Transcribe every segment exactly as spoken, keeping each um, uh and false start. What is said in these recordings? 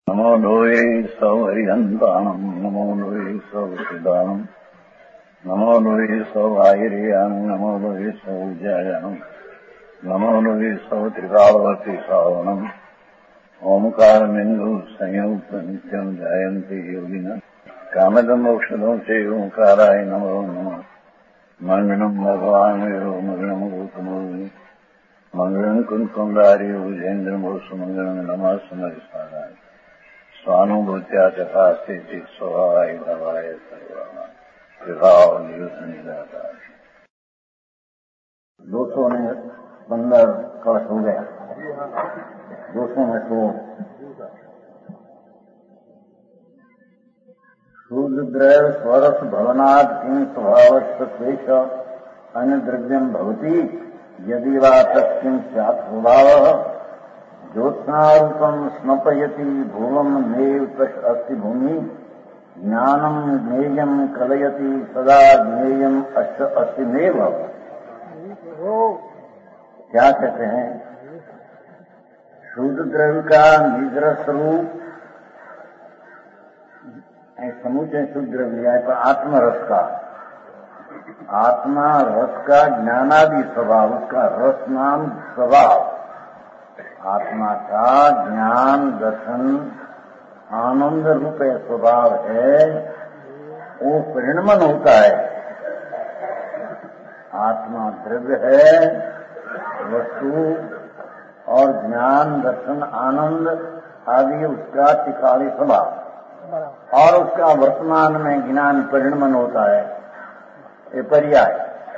नमो लोये सौहरिहन्ताणम् नमो लोये सौसिदानम् नमो लोये सौभागिर्यानम् नमो लोये सौज्यायानम् नमो लोये सौत्रिकालवती सावनम् ओंकारमिन्दु संयुक्त नित्यम् जायन्ति योगिनः कामदम् औषधम् च ओंकाराय नमो नमः मङ्गलम् भगवान् विरो मङ्गलम् गौतमोऽग्नि मङ्गलम् कुन्कुण्डारि भुजेन्द्रमोसु मङ्गलम् नमः समरिसाराय स्वानुभूत्या चकास्ते स्वभावाय भवाय सर्वाः विभाव निदाता। दो सौ ने पंद्रह कलश हो गया, दो सौ में तो शूद्रद्रव स्वरस भवनात् किं स्वभावस्वेश अन्य द्रव्यम भवति यदि वा तस्मिन् स्यात् स्वभावः ज्योत्स्नारूपम स्नपयति भुवम नेव तस् अस्ति भूमि ज्ञानम ज्ञेयम कलयति सदा ज्ञेयम अश्व अस्ति नेव। क्या कहते हैं? शुद्ध द्रव्य का निज स्वरूप समूचे शुद्ध द्रव्य पर आत्मरस का आत्मा रस का ज्ञानादि स्वभाव, उसका रस नाम स्वभाव, आत्मा का ज्ञान दर्शन आनंद रूप स्वभाव है, वो परिणमन होता है। आत्मा द्रव्य है, वस्तु और ज्ञान दर्शन आनंद आदि उसका टिकाली स्वभाव, और उसका वर्तमान में ज्ञान परिणमन होता है, ये पर्याय।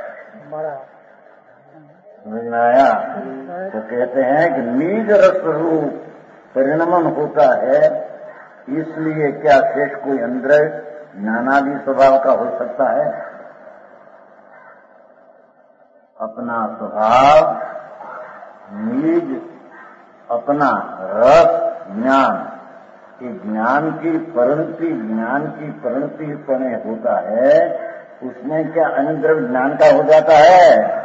समझ में आया? तो कहते हैं कि निज रस रूप परिणमन होता है, इसलिए क्या शेष कोई अंदर ज्ञानादि स्वभाव का हो सकता है? अपना स्वभाव निज अपना रस ज्ञान, ये ज्ञान की परिणति ज्ञान की परिणति पने होता है, उसमें क्या अनिद्रव्य ज्ञान का हो जाता है?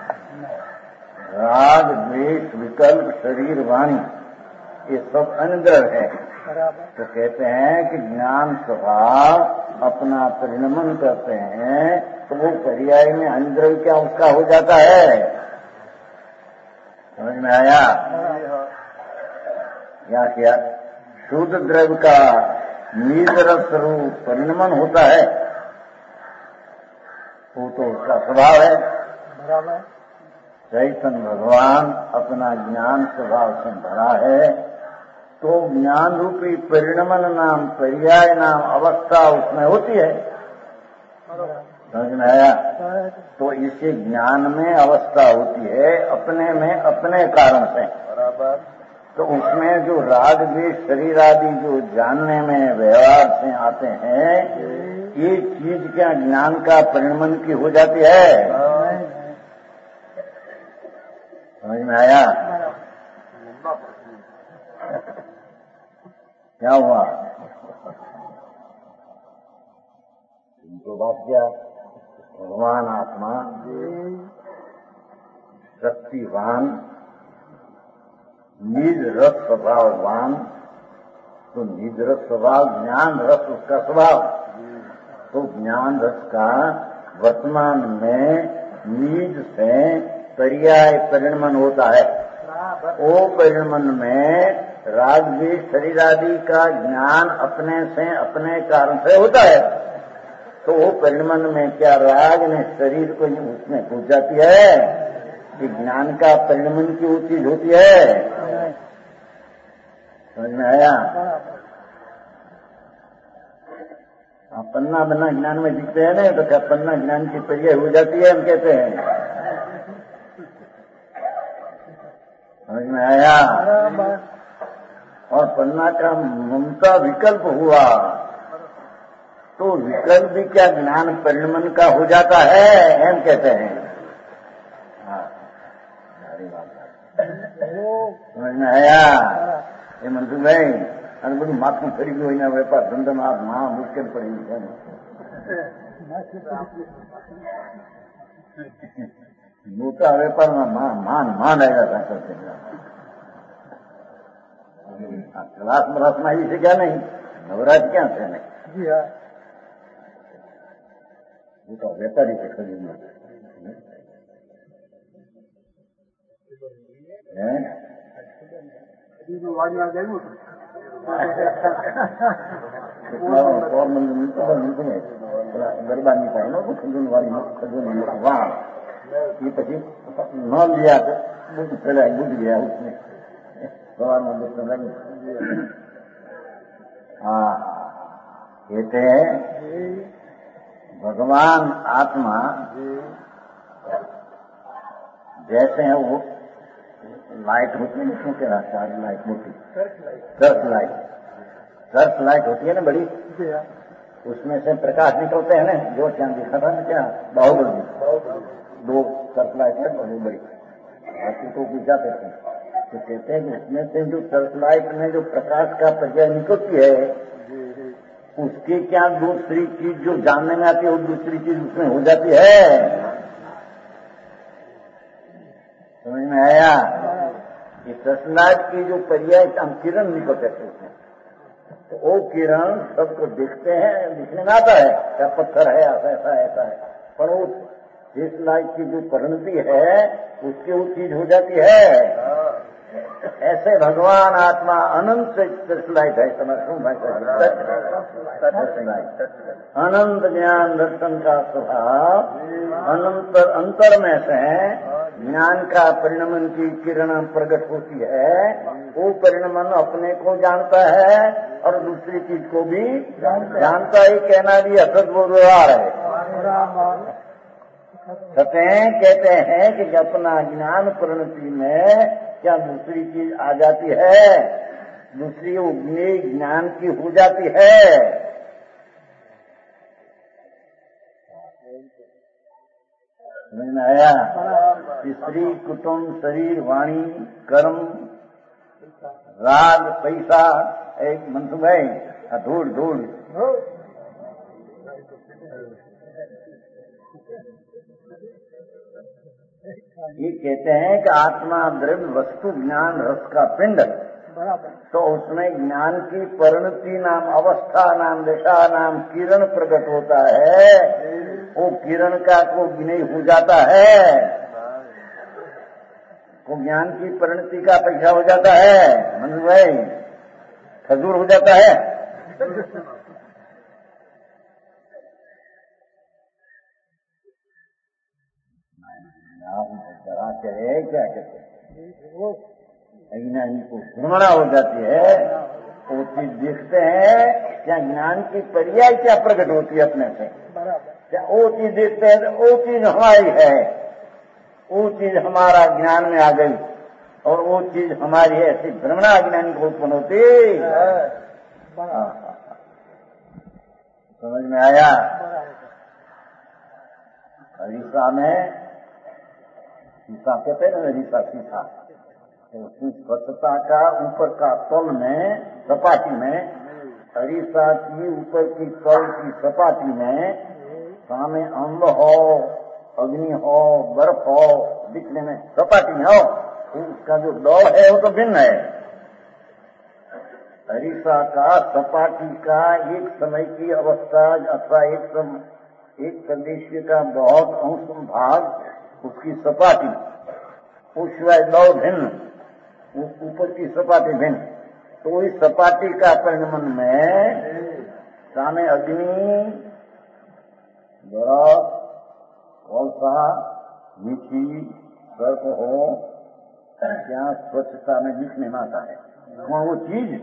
राग द्वेष विकल्प शरीर वाणी ये सब अनिद्रव्य है। तो कहते हैं कि ज्ञान स्वभाव अपना परिणमन करते हैं, तो वो पर्याय में अनिद्रव्य क्या उसका हो जाता है? समझ में आया? क्या किया? शुद्ध द्रव्य का निजरस स्वरूप परिणमन होता है, वो तो उसका स्वभाव है। बराबर। चैतन्य भगवान अपना ज्ञान स्वभाव से भरा है, तो ज्ञान रूपी परिणमन नाम पर्याय नाम अवस्था उसमें होती है। समझ में आया? तो इसी ज्ञान में अवस्था होती है अपने में अपने कारण से। बराबर। तो उसमें जो राग द्वेष शरीर आदि जो जानने में व्यवहार से आते हैं, ये चीज क्या ज्ञान का परिणमन की हो जाती है? समझ में आया? क्या हुआ? इनको बात क्या? भगवान आत्मा शक्तिवान निज रस स्वभाववान, तो निज रस स्वभाव ज्ञान रस उसका स्वभाव, तो ज्ञान रस का वर्तमान में निज से पर्याय परिणमन होता है। वो परिणमन में राग द्वेष शरीर आदि का ज्ञान अपने से अपने कारण से होता है, तो वो परिणमन में क्या राग ने शरीर को उसमें घुस जाती है कि ज्ञान का परिणमन की वो चीज होती है। समझ में आया? पन्ना बन्ना ज्ञान में दिखते हैं ना, तो क्या पन्ना ज्ञान की पर्याय हो जाती है, हम कहते हैं। समझ में आया? और पन्ना का ममता विकल्प हुआ, तो विकल्प भी क्या ज्ञान परिणमन का हो जाता है, हम कहते हैं। हाँ, समझ में आया? ये मंजूर भाई અને બધું માથું ફરી ગયું, એના વેપાર ધંધામાં મહા મુશ્કેલ પડી છે। મોટા વેપારમાં માન માન આવ્યા હતા। क्लास मलास माई से क्या नहीं, नवराज क्या से नहीं जी हाँ, वो तो व्यापारी से खरीदना है। वाड़ी आ जाएगी और मंदिर गरबा नहीं पाए ना खजून वाली खजून वहां ये पी न लिया तो बुद्ध पहले बुद्ध गया उसमें सवार मंदिर में लगे। हाँ कहते हैं भगवान आत्मा जैसे है वो लाइट होती है ना, क्यों कह रहा सारी लाइट मोटी सर्च लाइट, सर्च लाइट होती है ना बड़ी, उसमें से प्रकाश निकलते हैं ना, जो चांद दिखा था ना क्या बाहुबली दो सर्च लाइट है बड़ी बड़ी, बाकी तो पूछा करते हैं तो कहते हैं कि उसमें से जो सर्च लाइट में जो प्रकाश का पर्याय निकलती है उसकी क्या दूसरी चीज जो जानने में आती है वो दूसरी चीज उसमें हो जाती है। समझ में आया? ये सर्चलाइट की जो पर्याय हम किरण निकलते हैं उसमें, तो वो किरण सबको देखते हैं, दिखने में आता है क्या पत्थर है ऐसा ऐसा ऐसा है, पर वो सर्चलाइट की जो परिणति है उसकी वो चीज हो जाती है। ऐसे भगवान आत्मा अनंत सर्चलाइट है, समझ अनंत ज्ञान दर्शन का स्वभाव अनंत अंतर में से ज्ञान का परिणमन की किरण प्रकट होती है, वो परिणमन अपने को जानता है और दूसरी चीज को भी जानता ही, कहना भी असत व्यवहार है। सतें कहते हैं कि अपना ज्ञान परिणति में क्या दूसरी चीज आ जाती है, दूसरी उग्नि ज्ञान की हो जाती है। समझ में आया? स्त्री कुटुंब शरीर वाणी कर्म राग पैसा एक मंत्र भाई धूल धूल ये कहते हैं कि आत्मा द्रव्य वस्तु ज्ञान रस का पिंड, तो उसमें ज्ञान की परिणति नाम अवस्था नाम दशा नाम किरण प्रकट होता है, वो किरण का को विनय हो जाता है, वो ज्ञान की परिणति का पैसा हो जाता है, मंजू भाई खजूर हो जाता है। जरा कहे क्या कहते हैं अज्ञानी को भ्रमणा हो जाती है, वो चीज देखते हैं क्या ज्ञान की पर्याय क्या प्रकट होती है अपने से, क्या वो चीज देखते हैं तो वो चीज हमारी है, वो चीज हमारा ज्ञान में आ गई और वो चीज हमारी है, ऐसी भ्रमणा अज्ञानी को उत्पन्न होती। समझ में आया? हरीसा में शीशा कहते हैं ना, रीसा शीशा, तो उसकी स्वच्छता का ऊपर का तल में सपाटी में, हरीसा की ऊपर की तल की सपाटी में सामने अम्ब हो अग्नि हो बर्फ हो दिखने में सपाटी में हो, उसका जो दौड़ है वो तो भिन्न है। हरीसा का सपाटी का एक समय की अवस्था अथवा एक सम, एक प्रदेश का बहुत अंश भाग उसकी सपाटी, उस शिवाय दौड़ भिन्न, ऊपर की सपाटी भिन्न, तो इस सपाटी का परिणमन में सामने अग्नि बर्फ कौलसा मीठी सर्प हो क्या स्वच्छता में दिखने में आता है, वहाँ वो चीज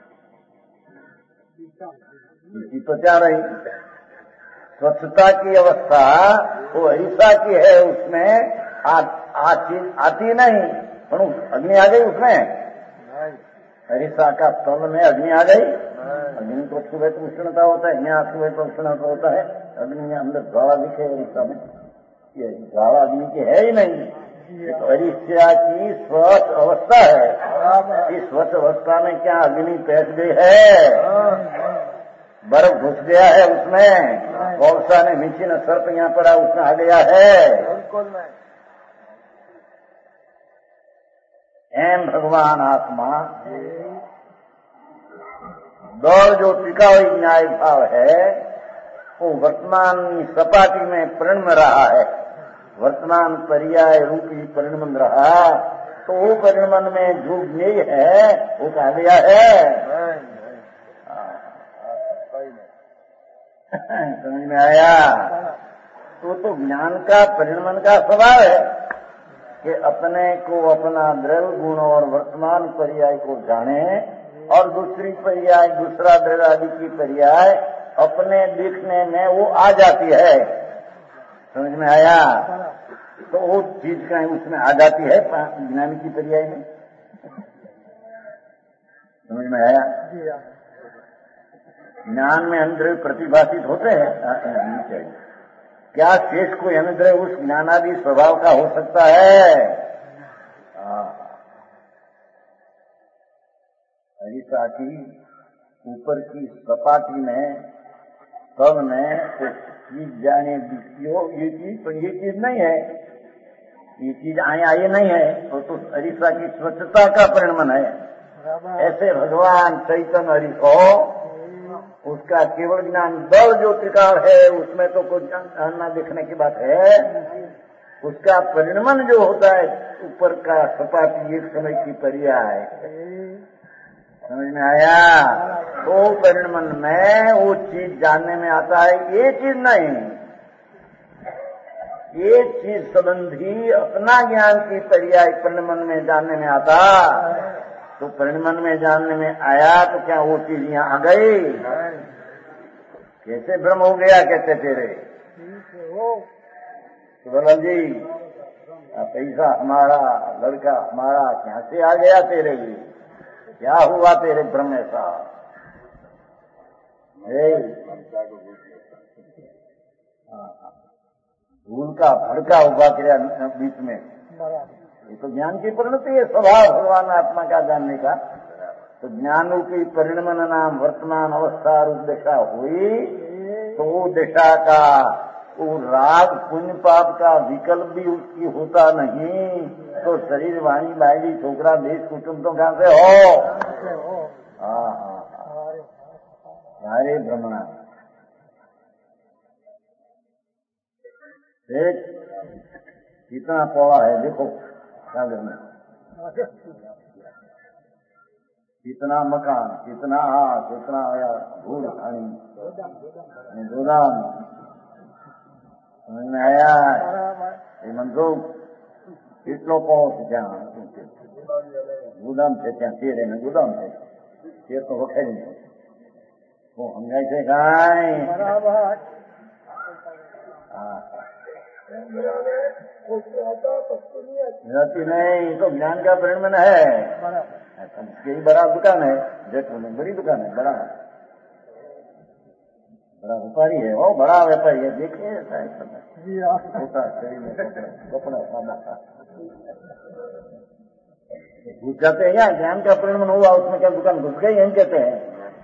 इसी तो क्या रही स्वच्छता की अवस्था वो हरीसा की है, उसमें आ, आ चीज आती नहीं, पर अग्नि आ गई उसमें, हरीसा का तल में अग्नि आ गई, अग्नि को सुबह तो उष्णता होता है, यहाँ सुबह तो उष्णता होता है, अग्नि में अंदर ज्वाला दिखे हरीसा में, ये ज्वाला अग्नि की है ही नहीं, तो हरीसा की स्वच्छ अवस्था है, इस स्वच्छ अवस्था में क्या अग्नि पैस गई है, बर्फ घुस गया है उसमें, कौलसा ने मीठी ने सर्प यहाँ पड़ा उसमें आ गया है। एम भगवान आत्मा दौड़ जो टिका हुई न्याय भाव है वो वर्तमान सपाटी में परिणम रहा है, वर्तमान पर्याय रूपी परिणमन रहा, तो वो परिणमन में जो ज्ञेय है वो कहा गया है। समझ में आया? तो तो ज्ञान का परिणमन का स्वभाव है कि अपने को अपना द्रव्य गुण और वर्तमान पर्याय को जाने और दूसरी पर्याय दूसरा द्रव्य आदि की पर्याय अपने दिखने में वो आ जाती है। समझ में आया? तो वो चीज का उसमें आ जाती है ज्ञान की पर्याय में। समझ में आया? ज्ञान में अनुद्रव्य प्रतिभाषित होते हैं, क्या शेष कोई अनुद्रव्य उस ज्ञानादि स्वभाव का हो सकता है? ऐसा की ऊपर की सपाटी में सब में चीज जाने दिखती हो, ये चीज पर ये चीज नहीं है, ये चीज आए आए नहीं है, तो तो हरीसा की स्वच्छता का परिणमन है। ऐसे भगवान चैतन्य हरि को उसका केवल ज्ञान दल जो त्रिकाल है उसमें तो कुछ जानना देखने की बात है, उसका परिणमन जो होता है ऊपर का सपाटी एक समय की पर्याय। समझ में आया? तो परिणमन में वो चीज जानने में आता है, ये चीज नहीं, ये चीज संबंधी अपना ज्ञान की पर्याय परिणमन में जानने में आता। तो परिणमन में जानने में आया तो क्या वो चीज यहाँ आ गई? कैसे भ्रम हो गया कहते तेरे सुबलाल जी, पैसा हमारा, लड़का हमारा, क्या से आ गया तेरे लिए? क्या हुआ तेरे भ्रम ऐसा? भूल का भड़का उभा किया बीच में, ये तो ज्ञान की परिणति है, स्वभाव भगवान आत्मा का जानने का। तो ज्ञान रूपी परिणमन नाम वर्तमान अवस्था रूप दशा हुई, तो वो दशा का वो राग पुण्य पाप का विकल्प भी उसकी होता नहीं, तो शरीर वाणी बायली छोकरा देश कुटुंब तो कहां से हो? हाँ हाँ सारे भ्रमणा। एक कितना पौड़ा है देखो सागर में, कितना मकान, कितना हाथ, कितना धूल खानी गोदाम। समझ में आया? ये मंसूब કેટલો પાવો છે ત્યાં ગુદામ છે, ત્યાં તેર એને ગુદામ છે, તેર તો વખાઈ નહીં वो સમજાય છે કાંઈ? रहती नहीं तो ज्ञान का परिणमन है। यही बड़ा दुकान है, देखो में बड़ी दुकान है, बड़ा बड़ा व्यापारी है, वो बड़ा व्यापारी है, देखिए होता शरीर में कपड़ा सादा घुस जाते हैं। यहाँ ज्ञान का परिणमन हुआ उसमें क्या दुकान घुस गई हम कहते हैं?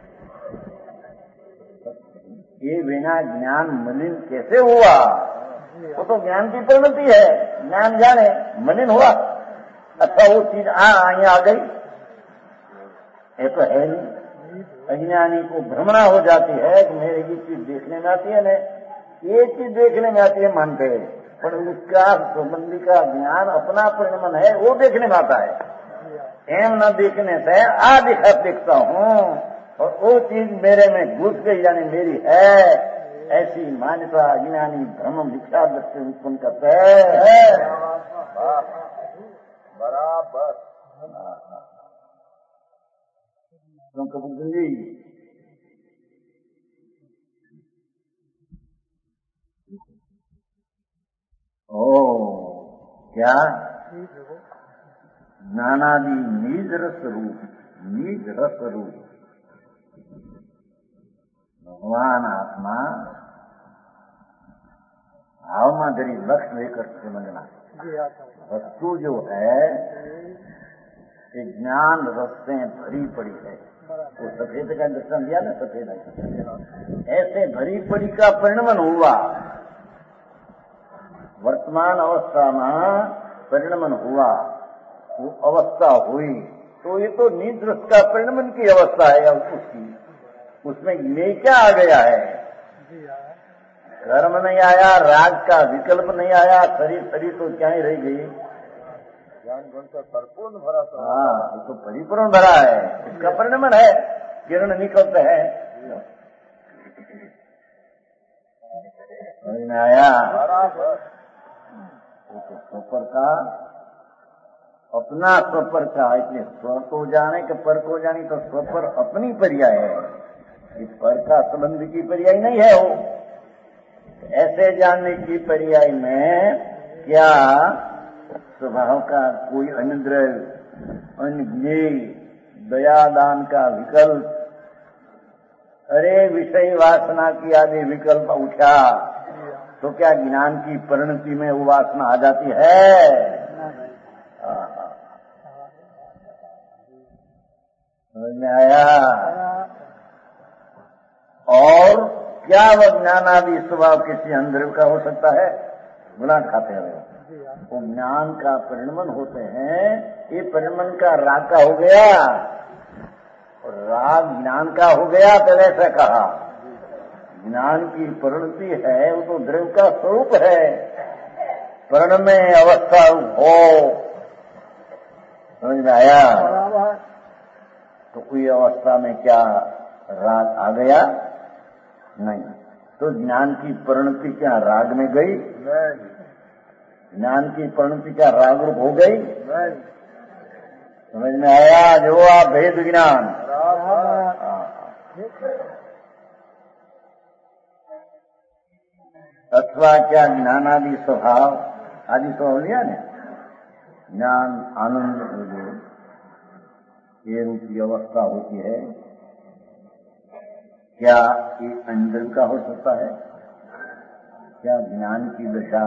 ये बिना ज्ञान मलिन कैसे हुआ? वो तो ज्ञान की परिणति है, ज्ञान जाने मलिन हुआ। अच्छा वो चीज आ यहाँ आ गई, ये तो है नहीं। अज्ञानी को भ्रमणा हो जाती है कि मेरे ये चीज देखने में आती है ना, ये चीज देखने में आती है मानते हैं, पर उसका संबंधी का ज्ञान अपना परिणमन है वो देखने में आता है। एम न देखने से आ दिखा देखता हूँ और वो चीज मेरे में घुस गई यानी मेरी है, ऐसी मान्यता अज्ञानी भ्रम मिथ्या दृष्टि उत्पन्न करते हैं। बराबर क्यों कपूर जी? ओ क्या ज्ञानादि निज रस रूप, निज रस रूप भगवान आत्मा भाव में गरीब लक्ष्य लेकर समझना। वस्तु जो है एक ज्ञान रस से भरी पड़ी है। वो सफेद का दर्शन दिया ना, सफेद ऐसे भरी पड़ी का परिणमन हुआ, वर्तमान अवस्था में परिणमन हुआ, वो अवस्था हुई, तो ये तो निज रस का परिणमन की अवस्था है उसकी। उसमें ये क्या आ गया है? कर्म नहीं आया, राग का विकल्प नहीं आया, शरीर शरीर तो क्या ही रह गई। ज्ञान गुण तो परिपूर्ण भरा तो। हाँ, ये तो परिपूर्ण भरा है, इसका परिणाम है, किरण निकलते हैं। समझ में आया? तो स्वपर का अपना स्वपर का, इसलिए स्व को जाने के पर को जाने, तो स्वपर अपनी पर्याय है, इस पर का संबंध की पर्याय नहीं है। वो ऐसे जानने की पर्याय में क्या स्वभाव का कोई अनुद्रव्य, अनुज्ञेय, दयादान का विकल्प, अरे विषय वासना की आदि विकल्प उठा तो क्या ज्ञान की परिणति में वो वासना आ जाती है? समझ में आया? और क्या वह ज्ञानादि स्वभाव किसी अंदर का हो सकता है? गुना खाते हैं वो ज्ञान का परिणमन होते हैं। ये परिणमन का राग का हो गया, और राग ज्ञान का हो गया। पहले से कहा ज्ञान की परिणति है, वो तो द्रव्य का स्वरूप है, परिणमय अवस्था हो। समझ में आया? तो कोई अवस्था में क्या राग आ गया? नहीं। तो ज्ञान की परिणति क्या राग में गई? नहीं। ज्ञान की परिणति क्या राग रूप हो गई? नहीं। समझ में आया? जो आप भेद ज्ञान, अथवा क्या ज्ञान आदि स्वभाव आदि स्वभाव लिया ने, ज्ञान आनंद ये रूपी अवस्था होती है, क्या ये अंदर का हो सकता है? क्या ज्ञान की दशा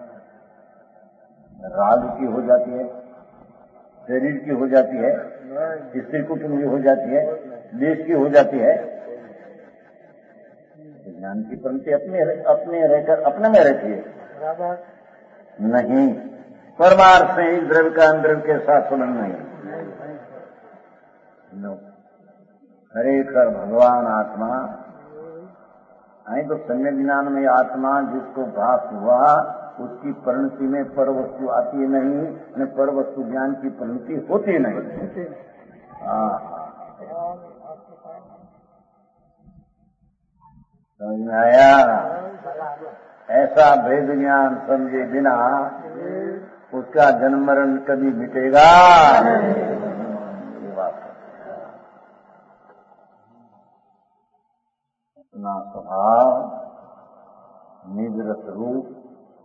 राग की हो जाती है, शरीर की हो जाती है, स्त्री कुटुंब की हो जाती है, देश की हो जाती है? ज्ञान की परिणति अपने अपने रहकर अपने में रहती है, नहीं। परमार्थ से इस द्रव्य का अंदर के साथ संबंध नहीं। खरेखर भगवान आत्मा आई तो सम्यक ज्ञान में आत्मा जिसको भास हुआ उसकी परिणति में पर वस्तु आती नहीं, न पर वस्तु ज्ञान की परिणति होती नहीं। हाँ, समझ में आया? ऐसा भेद ज्ञान समझे बिना उसका जन्म मरण कभी मिटेगा? ये बात है। अपना स्वभाव निजरस रूप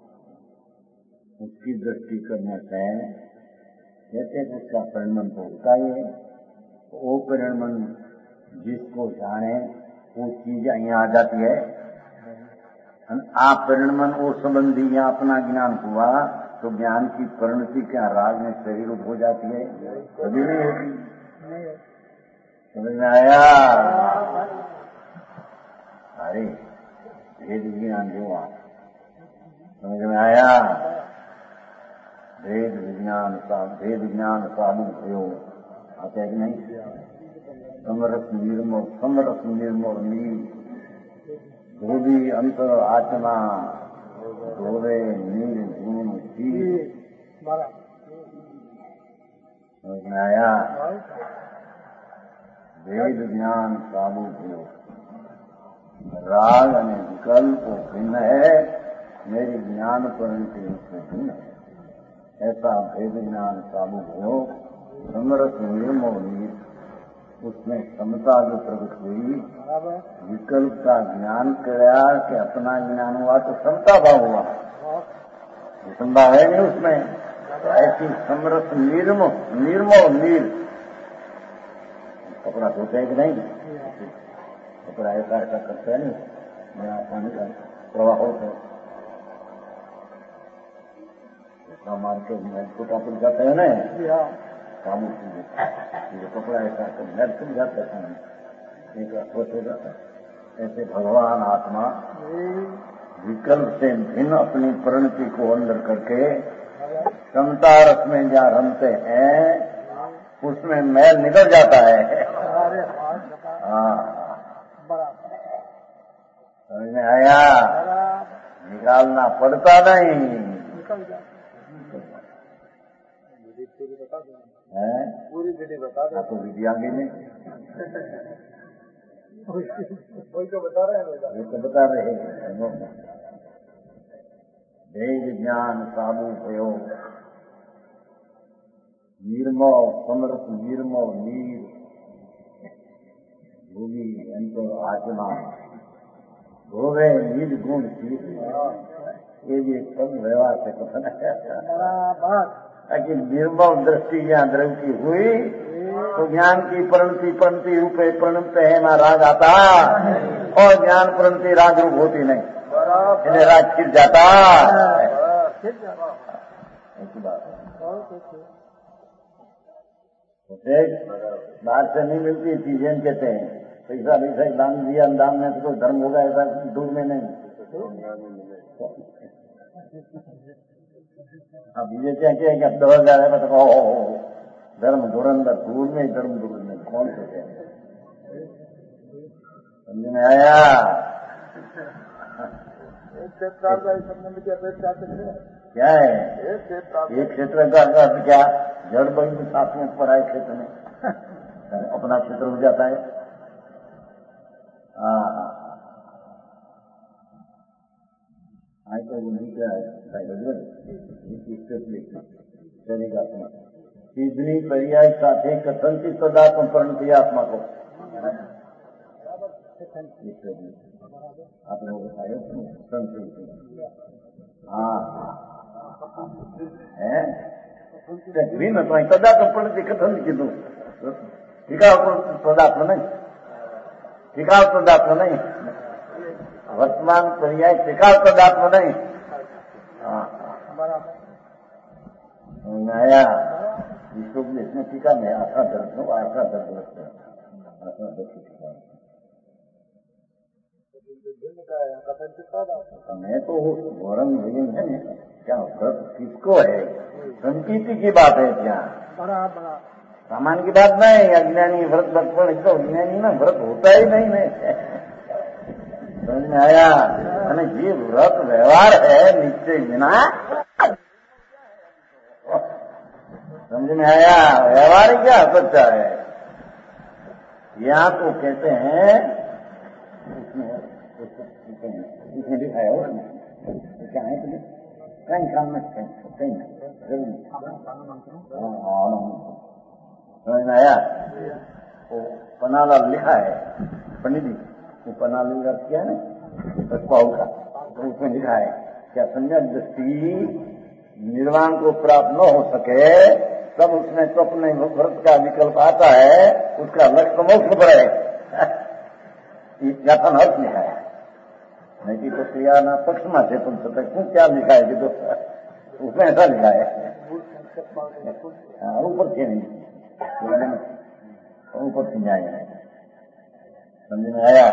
उसकी दृष्टि करने से जैसे उसका परिणमन तो होता ही है, वो परिणमन जिसको जाने वो चीज यहाँ आ जाती है। आप परिणमन वो संबंधी या अपना ज्ञान हुआ तो ज्ञान की परिणति क्या राग में शरीर हो जाती है? कभी नहीं होती। समझ में आया? अरे भेद ज्ञान जो आप समझ में आया? भेद विज्ञान का भेद ज्ञान काबू भयो आते हैं कि नहीं? समरस निर्मल समरस निर्मल नील धोबी अंतर आत्मा धोवे नील गुण शील। समझ में आया? भेद ज्ञान काबू भयो, राग અને विकल्प भिन्न है, मेरी ज्ञान परिणति उसमें भिन्न है। ऐसा भेद ज्ञान काबू हो समरस निर्मल नील, उसमें समता जो प्रकट हुई, विकल्प का ज्ञान कराया कि अपना ज्ञान हुआ तो समता भाव हुआ, संभाव है नहीं उसमें। ऐसी समरस निर्मल निर्मल नील कपड़ा धोते है कि नहीं? कपड़ा ऐसा ऐसा करते है नहीं, मेरा पानी का प्रवाह हो तो मार के छोटा पुल जाते हैं ना काबू जो कपड़ा ऐसा कर खुल जाता है, एक अस्वस्थ हो जाता है। ऐसे भगवान आत्मा विकल्प से भिन्न अपनी परिणति को अंदर करके समता रस में जहाँ रमते हैं उसमें मैल निकल जाता है। हाँ, समझ में आया? निकालना पड़ता नहीं है। पूरी विधि बता दे। आपको विधि आगे नहीं वही तो बता रहे हैं। ये तो बता रहे हैं। वेद ज्ञान साधु भयो निर्मो समर्थ निर्मो नीर भूमि अंतर आत्मा भोगे निर्गुण चीज ये भी सब व्यवहार से कथन है। ताकि निर्मल दृष्टि यहाँ द्रव की हुई तो ज्ञान की प्रणति प्रणति रूपे प्रणत है ना राग आता और ज्ञान प्रणति राग रूप होती नहीं, इन्हें राग खिल जाता। ऐसी बात है। बाहर से नहीं मिलती चीजें कहते हैं पैसा पैसा दान दिया दान में तो कोई धर्म होगा ऐसा दूर में नहीं। अब ये क्या क्या क्या दो हजार है तो धर्म धुरंधर दूर में धर्म दूर में कौन सोचे समझ में आया? क्या है एक क्षेत्र का अर्थ क्या? जड़ बड़ी में साथ में ऊपर आए क्षेत्र में अपना क्षेत्र हो जाता है। हाँ हाँ हाँ तो नहीं क्या चलेगा अपना तीसरी पर्याय साथे कथन की सदात्म प्रणति आत्मा को आप लोग बताए हाँ है में तो सदात्म प्रणति कथन की दू टीका सदात्म नहीं टीका सदात्म नहीं वर्तमान पर्याय टीका सदात्म नहीं। हाँ नया विश्व में इसमें टीका में आशा दर्द हो आशा दर्द लगता है आशा दर्द टीका मैं तो गौरव भजन है क्या व्रत किसको है? संकीर्ति की बात है क्या? सामान की बात नहीं। अज्ञानी व्रत बचपन तो अज्ञानी ना व्रत होता ही नहीं नहीं समझ में आया? અને જે વ્રત વ્યવહાર है निश्चय बिना समझ में आया? व्यवहार ही क्या सच्चा है? यहाँ तो कहते हैं इसमें दिखाया हो क्या है तुम्हें कहीं काम में कहीं समझ में आया? वो पनाला लिखा है पंडित जी वो पनाली का किया है ना पाऊ का तो उसमें लिखा है क्या सम्यक दृष्टि निर्वाण को प्राप्त न हो सके तब उसमें स्वप्न व्रत का विकल्प आता है उसका लक्ष्य मोक्ष पर है। याथन अर्थ लिखा है नहीं कि तो क्रियाना पक्ष में थे तुम सकते क्यों क्या लिखा है कि तो उसमें ऐसा लिखा है ऊपर से नहीं ऊपर से न्याय है। समझ में आया?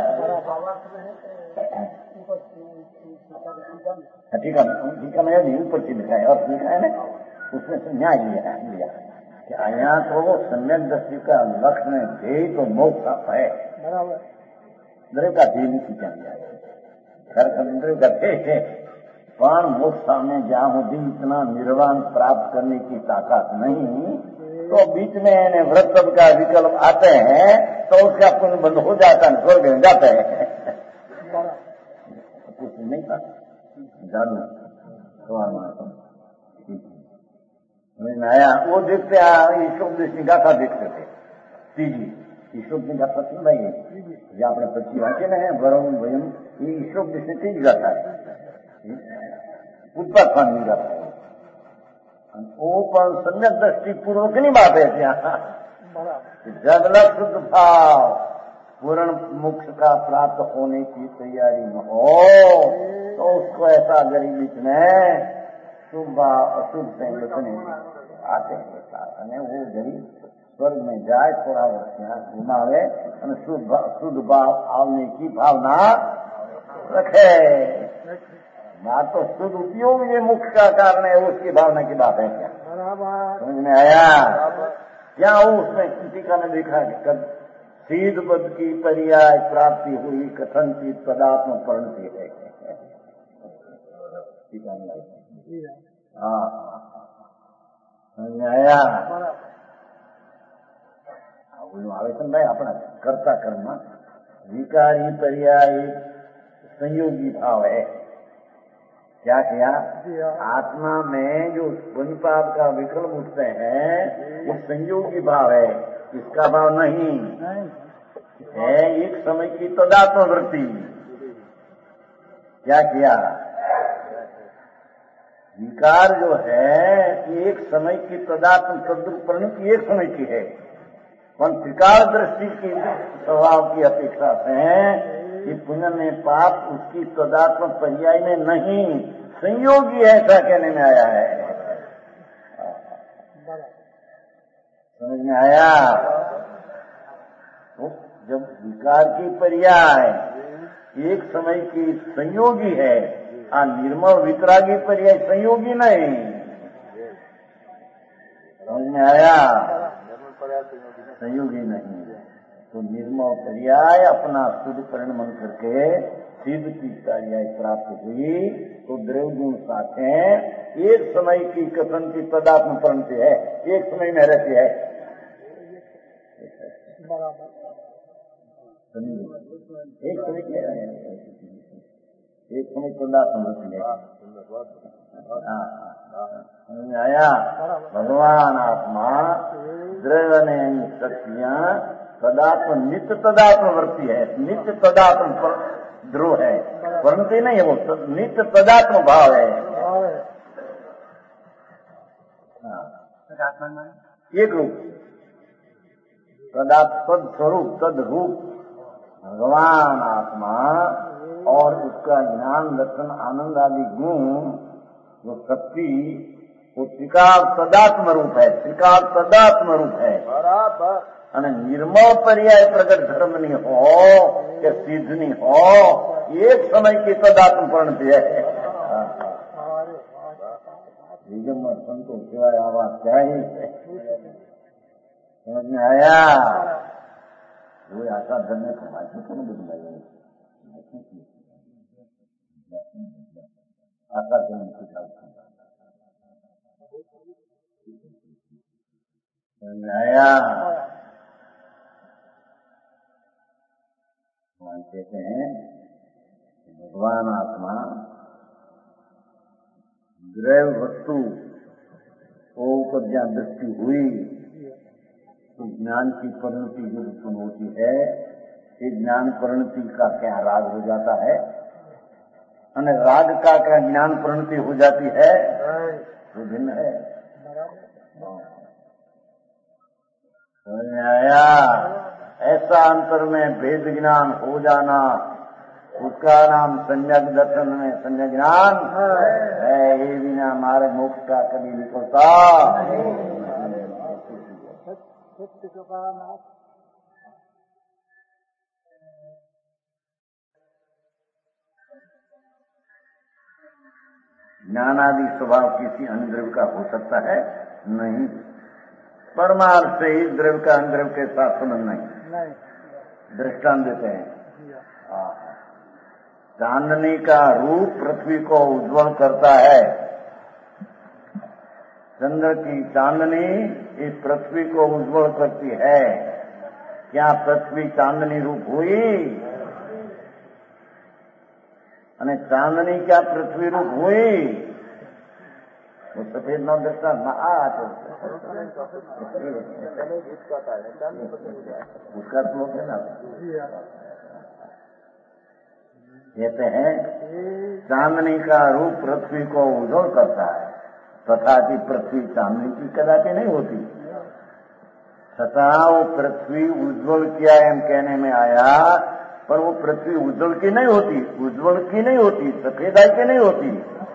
ठीक है ठीक है नहीं ऊपर से लिखा है और लिखा है ना उसमें से न्याय लिया है लिया क्या यहाँ तो वो सम्यक दृष्टि का लक्ष्य में ध्येय तो मोक्ष है द्रव्य का ध्येय नहीं चाहिए घर द्रव्य का ध्येय है पण मोक्ष में जहाँ दिन इतना निर्वाण प्राप्त करने की ताकत नहीं तो बीच में इन्हें व्रत का विकल्प आते हैं तो उसका पुण्य बंद हो जाता है स्वर्ग में जाते हैं कुछ नहीं था जादू समझ में आया? वो देखते ईश्वर दृष्टि गाथा देखते थे तीजी ईश्वर की गाथा सुन रही है ये अपने पक्षी वाक्य में है वरुण वयम ये ईश्वर दृष्टि तीज गाथा है उत्पाद नहीं गाथा है वो पर सम्यक दृष्टि पूर्वक नहीं बात है यहाँ जब लग शुद्ध भाव पूर्ण मोक्ष का प्राप्त होने की तैयारी न हो तो उसको ऐसा गरीब बीच में शुभ भाव अशुभ संगठन आते हैं वो गरीब स्वर्ग में जाए थोड़ा वर्ष यहाँ घुमावे और शुद्ध शुद्ध भाव आवने की भावना रखे। बात तो शुद्ध उपयोग ये मुख्य का कारण है उसकी भावना की बात है क्या? समझ में आया? क्या उसमें टीका में देखा कि कब सीध पद की पर्याय प्राप्ति हुई कथनचित पदात्म परिणति है। हाँ आया आवेदन भाई अपना कर्ता कर्म विकारी पर्याय संयोगी भाव है। क्या किया? आत्मा में जो पुण्य पाप का विकल्प उठते हैं वो संयोगी भाव है, इसका भाव नहीं है। एक समय की तदात्म वृत्ति। क्या किया? विकार जो है एक समय की तदात्म तद्रूप परिणति एक समय की है, पर त्रिकाल दृष्टि की स्वभाव की अपेक्षा से कि पुण्य में पाप उसकी तदात्म पर्याय में नहीं संयोगी ऐसा कहने में आया है। समझ में आया? तो जब विकार की पर्याय एक समय की संयोगी है, हाँ निर्मल वितरागी पर्याय संयोगी नहीं। समझ में आया? संयोगी नहीं है तो निर्मल पर्याय अपना शुद्ध परिणमन करके सिद्ध की पर्याय प्राप्त हुई तो द्रव्य गुण साथे एक समय की कथन की पदात्म परिणति है, एक समय में रहती है। एक समय क्या है? एक समय पदात्म होती है। आया भगवान आत्मा द्रव्य ने शक्तियां तदात्म नित्य तदात्म वृत्ति है, नित्य तदात्म ध्रुव है, परंतु नहीं है वो नित्य तदात्म भाव है। एक रूप तदात्म तद स्वरूप तद रूप भगवान आत्मा और उसका ज्ञान दर्शन आनंद आदि गुण वो शक्ति वो त्रिकाल तदात्म रूप है, त्रिकाल तदात्म रूप है। बराबर અને निर्मल पर्याय प्रकट धर्म नहीं हो कि सिद्ध नहीं हो, एक समय की तदात्म परिणति है। निगम संतों सिवाय आवाज चाहिए। समझ में आया? वो आशा धरने को माध्यम को नहीं बदलाया आशा धरने की समझ में आया? कहते हैं भगवान आत्मा द्रव्य वस्तु ऊपर जहाँ दृष्टि हुई तो ज्ञान की परिणति जो उत्पन्न होती है, ये ज्ञान परिणति का क्या राग हो जाता है, और राग का क्या ज्ञान परिणति हो जाती है, वो भिन्न है। समझ में आया? ऐसा अंतर में भेद ज्ञान हो जाना उसका नाम सम्यक दर्शन में सम्यक ज्ञान है। ये बिना हमारे मोक्ष का कभी निकलता ज्ञानादि स्वभाव किसी अन्य द्रव्य का हो सकता है नहीं, परमार्थ से ही द्रव्य का अन्य द्रव्य के साथ संबंध नहीं। दृष्टांत देते हैं, चांदनी का रूप पृथ्वी को उज्ज्वल करता है। चंद्र की चांदनी इस पृथ्वी को उज्ज्वल करती है। क्या पृथ्वी चांदनी रूप हुई? अने चांदनी क्या पृथ्वी रूप हुई? वो सफेद न दृष्टा न आ उसका श्लोक है ना, कहते हैं चांदनी का रूप पृथ्वी को उज्ज्वल करता है, तथापि पृथ्वी चांदनी की कदापि नहीं होती। तथा वो पृथ्वी उज्ज्वल किया एम कहने में आया, पर वो पृथ्वी उज्ज्वल की नहीं होती, उज्ज्वल की नहीं होती, सफेदाई की नहीं होती।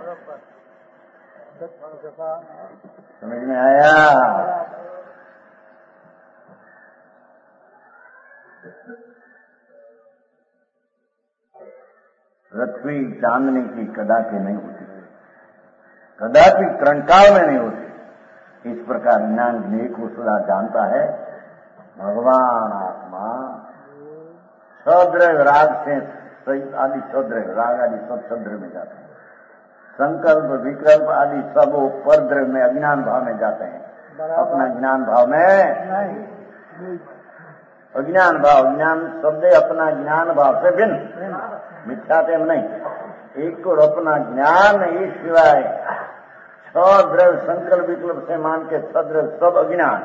समझ में आया? पृथ्वी चांदनी की कदापि नहीं होती, कदापि त्रणकाल में नहीं होती। इस प्रकार ज्ञान ज्ञेय को सदा जानता है। भगवान आत्मा छद्र राग से आदि छद्र राग आदि सब छद्र में जाते हैं। संकल्प विकल्प आदि सब वो परद्रव्य में अज्ञान भाव में जाते हैं। अपना ज्ञान भाव में अज्ञान भाव, ज्ञान शब्द अपना ज्ञान भाव से भिन्न, मिथ्यात्व नहीं। एक को अपना ज्ञान ही सिवाय छह द्रव्य संकल्प विकल्प से मान के छद्रव्य सब अज्ञान।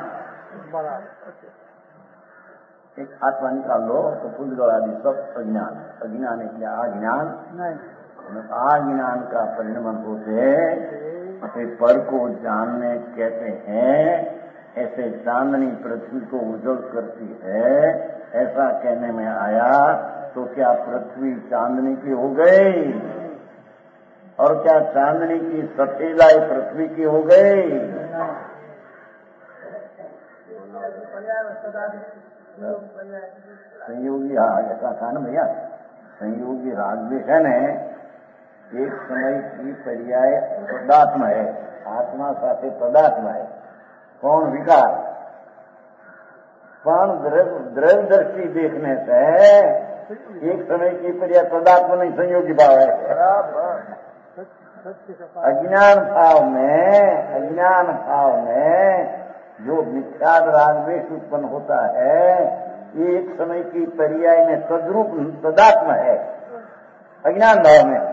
एक आत्मा निकाल लो तो पुद्गल आदि सब अज्ञान। अज्ञान है क्या? अज्ञान अज्ञान का परिणाम होते पर को जानने कहते हैं। ऐसे चांदनी पृथ्वी को उजड़ करती है, ऐसा कहने में आया तो क्या पृथ्वी चांदनी की हो गई? और क्या चांदनी की सफेदाई पृथ्वी की हो गई? संयोगी हाँ ऐसा था ना भैया। संयोगी रागद्वेष है ने एक समय की पर्याय पदात्मा है, आत्मा साथे पदात्मा है। कौन? विकार। पण द्रव्य दृष्टि देखने से एक समय की पर्याय पदात्मा नहीं, संयोगी भाव है। अज्ञान भाव में अज्ञान भाव में जो मिथ्याद रागद्वेष उत्पन्न होता है, ये एक समय की पर्याय में तद्रूप तदात्मा है अज्ञान भाव में।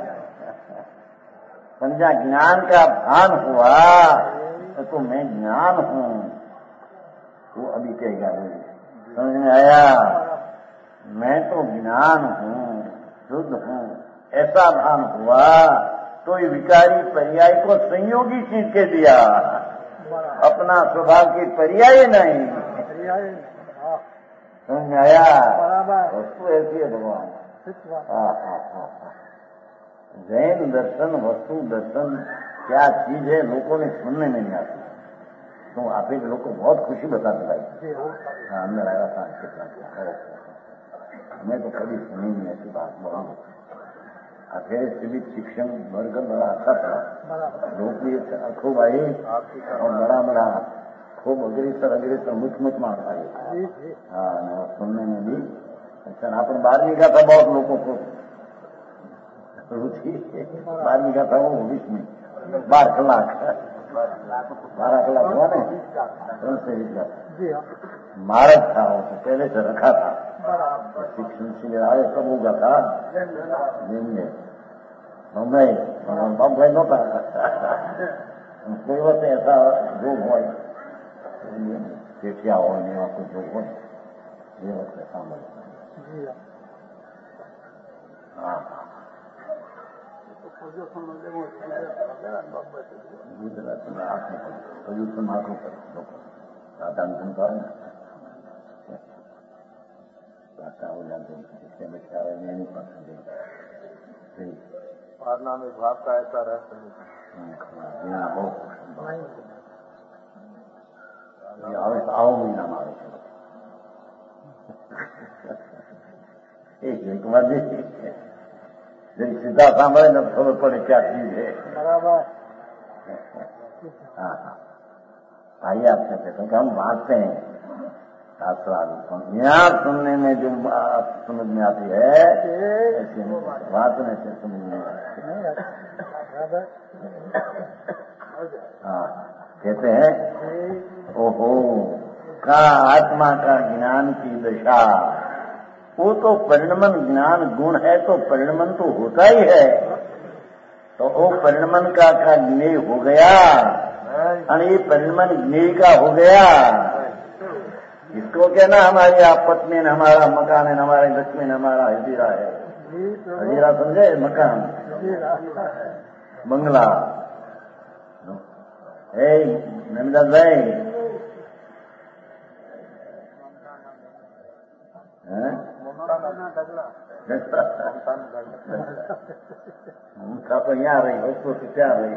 समझा? ज्ञान का भान हुआ तो मैं ज्ञान हूँ, वो अभी कहेगा। समझ में आया? मैं तो ज्ञान हूँ, शुद्ध हूँ, ऐसा भान हुआ तो ये विकारी पर्याय को संयोगी चीज के दिया, अपना स्वभाव की पर्याय नहीं। समझ में आया? वस्तु ऐसी है भगवान। जैन दर्शन वस्तु दर्शन क्या चीज है लोगों ने सुनने में नहीं आती। तो आप ही लोग को बहुत खुशी बताते भाई। हाँ, अंदर आया था कितना क्या। मैं तो कभी सुनी नहीं ऐसी बात। बहुत अखेरे सिविक शिक्षण वर्ग बड़ा अच्छा था, लोग भी खूब आए और बड़ा बड़ा खूब अग्रेसर अग्रेसर मुच मुच मार पाए। हाँ, सुनने में भी अच्छा। अपन बारहवीं का था, बहुत लोगों को रुचि बारहवीं का था वो भविष्य में बारह कलाक बारह कलाक हुआ नहीं से मारक था, वो तो पहले से रखा था। शिक्षण शिविर आए सब होगा था देंगे नहीं बाप भाई नौता कोई वक्त ऐसा जोग हो पेटिया हो कुछ जोग हो ये वक्त ऐसा मिलता। हाँ प्रदूषण आंखों पर लोग साधारण करो ना इससे में क्या नहीं पसंद पारना में भाव का ऐसा रहस्य नहीं। बहुत आओ महीना मारो एक एक बार जब सीधा सामने न खबर पड़े क्या चीज है। बराबर। हाँ हाँ आइए आपसे कहते हैं कि हम बांटते हैं शास्त्रादि यहाँ सुनने में जो बात समझ में आती है ऐसे बातने से समझ में आती है। हाँ कहते हैं ओहो का आत्मा का ज्ञान की दशा, वो तो परिणमन ज्ञान गुण है तो परिणमन तो होता ही है। तो वो परिणमन का का ज्ञेय हो गया और ये परिणमन ज्ञेय का हो गया। इसको कहना हमारी आप पत्नी न हमारा मकान है, हमारे लक्ष्मी न हमारा हजीरा है। हजीरा समझे? मकान बंगला है। नंदा भाई उनका तो यहाँ रही उसको तो क्या रही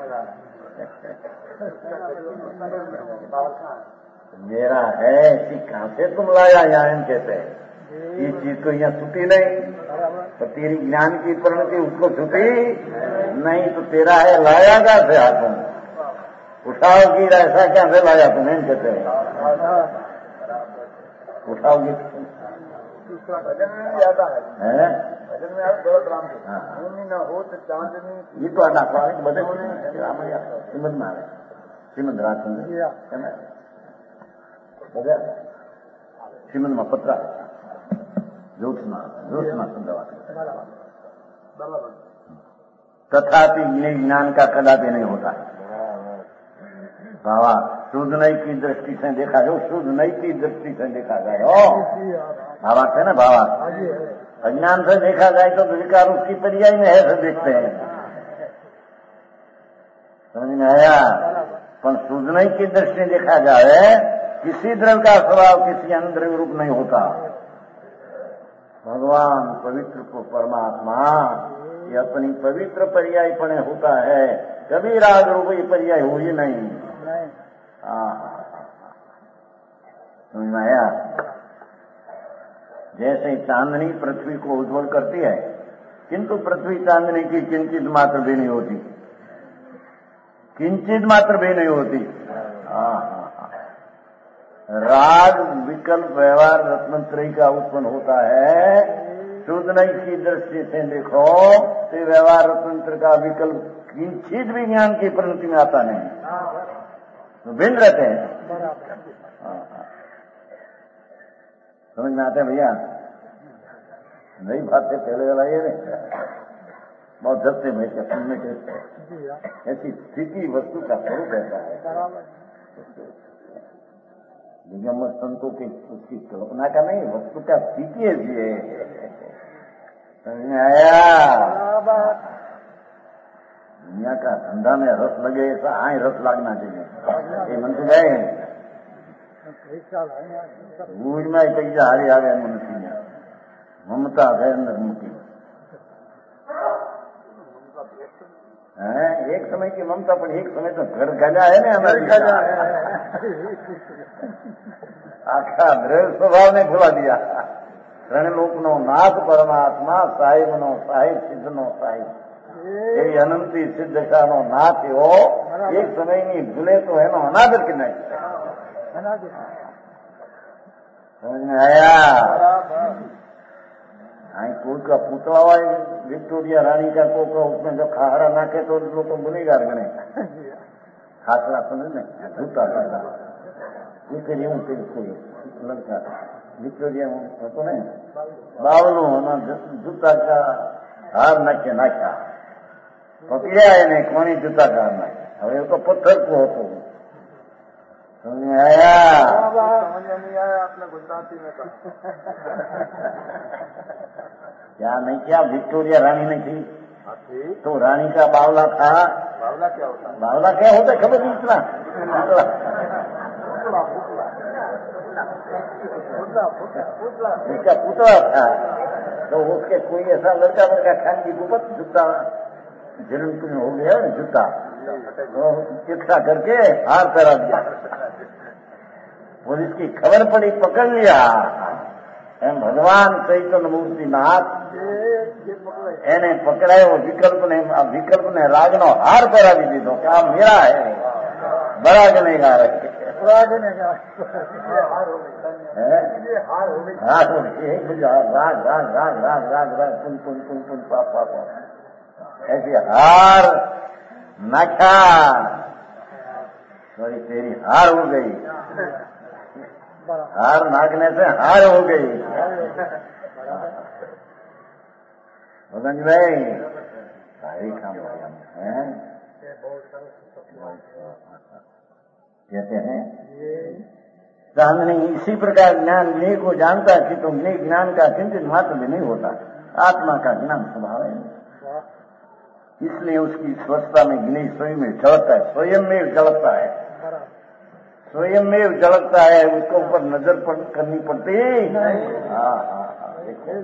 मेरा है कि कहाँ से तुम लाया यहाँ एम कहते हैं। ये चीज तो यहाँ छुट्टी नहीं, तो तेरी ज्ञान की परिणति उसको छुट्टी नहीं तो तेरा है लाया क्या से तुम उठाओगी ऐसा क्या से लाया तुम एम कहते हैं। उठाओगी दूसरा भजन में भी आता है, है भजन में आता दौलत राम के हाँ। ऊनी न हो तो चांदनी ये तो नाखवा બધે શ્રીમદ માં આવે શ્રીમદ રાજચંદ્ર બધા શ્રીમદ માં પત્ર જ્યોત્સના જ્યોત્સના સંદર્ભ तथापि ज्ञान का कदापि नहीं होता बाबा शुद्ध नई की दृष्टि से देखा जाओ, शुद्ध नई की दृष्टि से देखा जाए ओ भावा है ना भावा, अज्ञान से देखा जाए तो विकार उसकी पर्याय में है से देखते हैं, समझ में आया। पर शुद्ध नई की दृष्टि देखा जाए किसी द्रव्य का स्वभाव किसी अन्य द्रव्य रूप नहीं होता। भगवान पवित्र को परमात्मा ये अपनी पवित्र पर्याय पने होता है, कभी राग रूप ये पर्याय हो ही नहीं। समझ में आया। जैसे चांदनी पृथ्वी को उज्ज्वल करती है, किंतु पृथ्वी चांदनी की किंचित मात्र भी नहीं होती, किंचित मात्र भी नहीं होती। राग विकल्प व्यवहार रत्नत्रयी का उत्पन्न होता है। शुद्ध नई की दृष्टि से देखो तो व्यवहार रत्नत्र का विकल्प किंचित भी ज्ञान की परिणति में आता नहीं, तो भिन्न रहते हैं। समझ में आते हैं भैया? नई बात है पहले वाला ये नहीं, बहुत धरते में सुनने के ऐसी स्थिति वस्तु का स्वरूप रहता है। निगम संतों की उसकी कल्पना का नहीं, वस्तु का स्थिति ऐसी है। समझ में आया? दुनिया का धंधा में रस लगे ऐसा आए रस लगना चाहिए। ये मन से गए बूझ में कैसा हारी आ गए मनुष्य में ममता है अंदर मुक्ति है। एक समय की ममता पर एक समय तो घर गजा है ना हमारी, आखा द्रव्य स्वभाव ने भुला दिया। रणलोक नो नाथ परमात्मा साहिब नो साहिब सिद्ध नो साहिब એવી અનંતી સિદ્ધશાનો નાથ એવો એક સમયની ભૂલે તો એનો અનાદર કે નહીં। समझ में आया? कोई का पुतला हुआ विक्टोरिया रानी का कोका उसमें जो खाहरा नाखे तो लोग को गुनेगार गणे, खासरा समझ में जूता करता ये लड़का विक्टोरिया तो नहीं बावलू होना जूता का हार नाखे नाख्या पकड़िया है नहीं कोनी जूता का नाखे હવે તો પથ્થર को હતો। समझ में आया? समझ में नहीं आया आपने गुजराती में कहा क्या नहीं क्या विक्टोरिया रानी नहीं थी थी तो रानी का बावला था। बावला क्या होता है? बावला क्या होता है खबर नहीं इतना उसका पुतला था तो उसके कोई ऐसा लड़का लड़का खान की गुपत जूता जन्म हो गया ना जूता तो इकट्ठा करके हार पहरा दिया। पुलिस की खबर पड़ी पकड़ लिया। एम भगवान चैतन्य मूर्ति नाथ એને પકડાયો વિકલ્પ ને વિકલ્પ ને રાગ નો હાર પહેરાવી દીધો કે આ મેરા હે બરાગ નહીં गा रहे राग राग राग राग राग राग राग पुन पुन पुन पुन पाप पाप ऐसी हार नाखा सॉरी तेरी हार हो गई, हार नागने से हार हो गई। समझ भाई सारी काम है कहते हैं चांदनी इसी प्रकार ज्ञान ज्ञेय को जानता है कि तुम ज्ञेय ज्ञान का किंचित मात्र भी नहीं होता, आत्मा का ज्ञान स्वभाव है। इसलिए उसकी स्वस्थता में ज्ञेय स्वयं में झलकता है, स्वयं में झलकता है, स्वयं में झलकता है, उसके ऊपर नजर करनी पड़ती है। हाँ हाँ हाँ देखो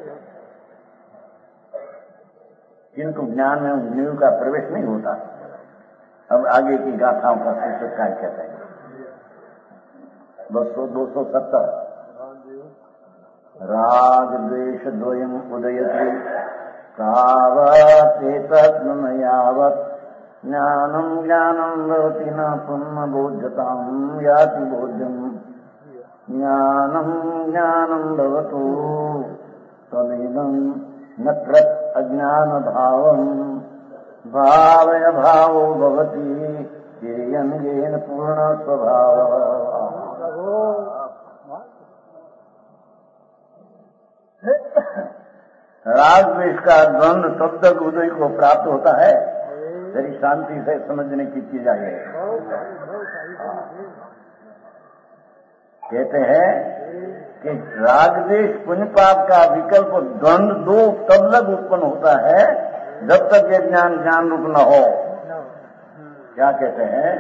किंतु ज्ञान में उन ज्ञेय का प्रवेश नहीं होता। अब आगे की गाथाओं का शीर्षक क्या कहते हैं? दो सौ दो सौ सत्तर राग द्वेष द्वयम् उदयति तावतेतद् यावत् ज्ञानम् ज्ञानम् भवति न पुनः बोध्यताम् याति बोध्यम् ज्ञानम ज्ञानम भवतु तदिदं न कृत अज्ञान भावम भावय भावो भवति येन येन पूर्ण स्वभाव। राग द्वेष का द्वंद्व तब तक उदय को प्राप्त होता है यदि शांति से समझने की चीज आई है। कहते हैं कि राग द्वेष पुण्य पाप का विकल्प द्वंद्व दो तब तक उत्पन्न होता है जब तक ये ज्ञान ज्ञान रूप न हो। क्या कहते हैं?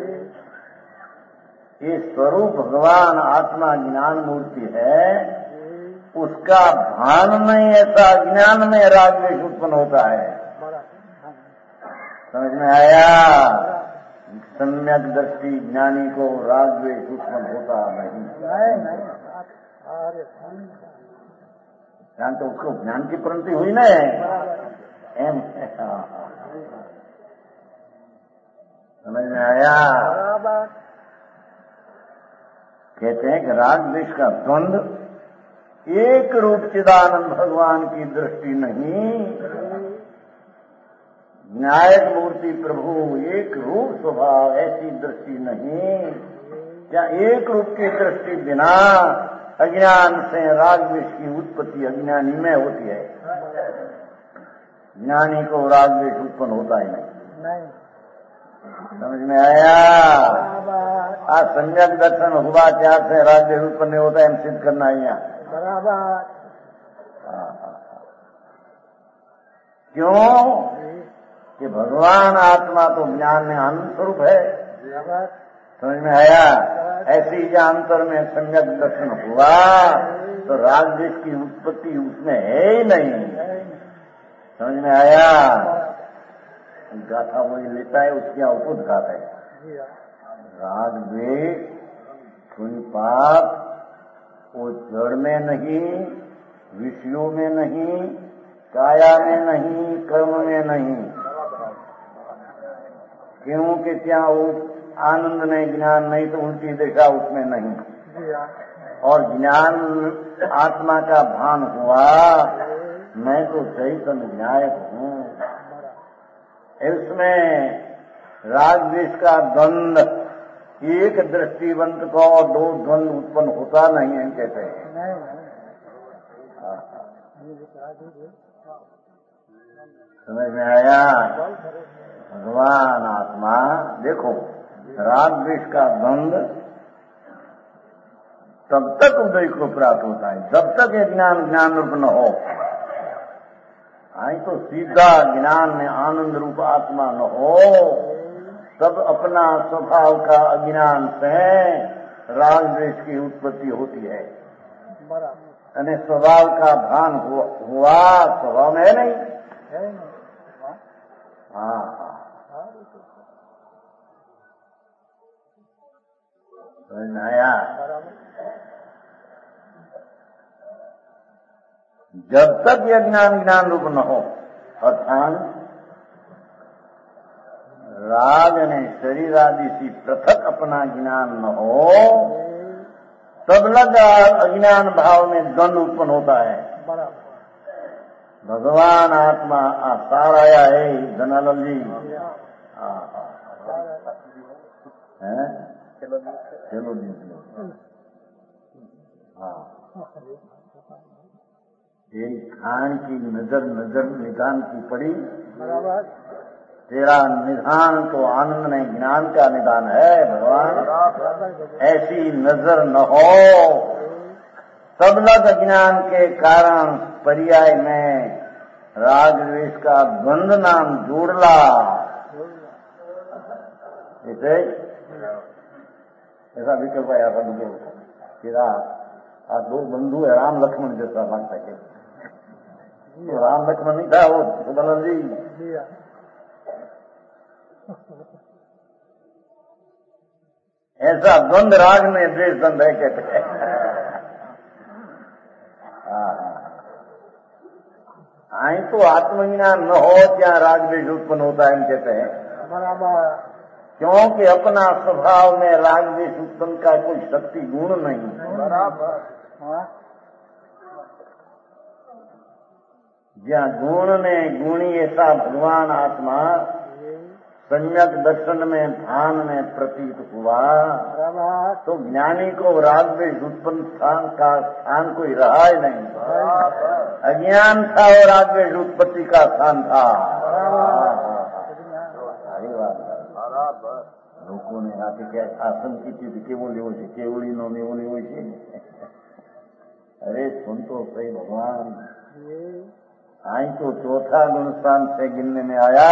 ये स्वरूप भगवान आत्मा ज्ञान मूर्ति है, उसका भान नहीं, ऐसा अज्ञान में राग द्वेष उत्पन्न होता है। समझ में आया? सम्यक दृष्टि ज्ञानी को राग द्वेष उत्पन्न होता नहीं। ज्ञान तो उसको ज्ञान की प्राप्ति हुई ना। एम समझ में आया? कहते हैं कि राग द्वेष का द्वंद्व एक रूप चिदानंद भगवान की दृष्टि नहीं, न्यायक मूर्ति प्रभु एक रूप स्वभाव ऐसी दृष्टि नहीं। क्या एक रूप की दृष्टि बिना अज्ञान से राग द्वेष की उत्पत्ति अज्ञानी में होती है। ज्ञानी को राग द्वेष उत्पन्न होता ही नहीं। समझ में आया? आज सम्यक दर्शन हुआ क्या से राग द्वेष उत्पन्न होता है, हम सिद्ध करना है यहाँ। बराबर। क्यों कि भगवान आत्मा तो ज्ञान में आनंद स्वरूप है। समझ में आया? ऐसे ही अंतर में सम्यक दर्शन हुआ तो राग द्वेष की उत्पत्ति उसमें है ही नहीं। समझ में आया? गाथा वही लेता है, उसके अवपुत गाता है। राग द्वेष पुण्य पाप वो जड़ में नहीं, विषयों में नहीं, काया में नहीं, कर्म में नहीं। क्योंकि क्या वो आनंद नहीं, ज्ञान नहीं तो उल्टी दिशा उसमें नहीं। और ज्ञान आत्मा का भान हुआ, मैं तो चैतन्य न्यायक हूँ। इसमें राग द्वेष का द्वंद एक दृष्टिवंत को और दो द्वंद उत्पन्न होता नहीं है, कहते हैं। समझ में आया? भगवान आत्मा देखो, राग द्वेष का द्वंद तब तक उदय को प्राप्त होता है जब तक ये ज्ञान ज्ञान रूप न हो। आई तो सीधा ज्ञान में आनंद रूप आत्मा न हो तब अपना स्वभाव का अज्ञान से राग द्वेष की उत्पत्ति होती है। यानी स्वभाव का भान हुआ, स्वभाव में है नहीं। हाँ हाँ, समझ में आया? जब तक यह ज्ञान ज्ञान रूप न हो, अर्थात राग ने शरीर आदि से पृथक अपना ज्ञान न हो, तब लगा अज्ञान भाव में द्वंद उत्पन्न होता है। भगवान आत्मा आसार आया है धनालाल जी। हैं? चलो जी, हाँ, ये खान की नजर नजर निधान की पड़ी। तेरा निधान तो आनंद नहीं, ज्ञान का निधान है भगवान। ऐसी नजर न हो तब लग अज्ञान के कारण पर्याय में राग द्वेष का द्वंद नाम जोड़ला। इसे ऐसा विकल्प आया था मुझे तेरा आज दो बंधु है, राम लक्ष्मण जैसा लगता है। तो राम लक्ष्मण नहीं था वो सुबल जी। ऐसा द्वंद राग में द्वेष द्वंद है, कहते हैं। आई तो आत्मज्ञान न हो क्या राग द्वेष उत्पन्न होता है, कहते हैं। बराबर। क्योंकि अपना स्वभाव में राग द्वेष उत्पन्न का कोई शक्ति गुण नहीं। बराबर। जहाँ गुण ने गुणी ऐसा भगवान आत्मा सम्यक दर्शन में भान में प्रतीत हुआ, तो ज्ञानी को राग द्वेष उत्पन्न स्थान का स्थान कोई रहा ही नहीं। अज्ञान था और राग द्वेष उत्पत्ति का स्थान था। लोगों ने आके क्या आसन की चीज केवल हो केवली नो नेवली हो। अरे सुन तो सही भगवान, आई तो चौथा गुण स्थान से गिनने में आया।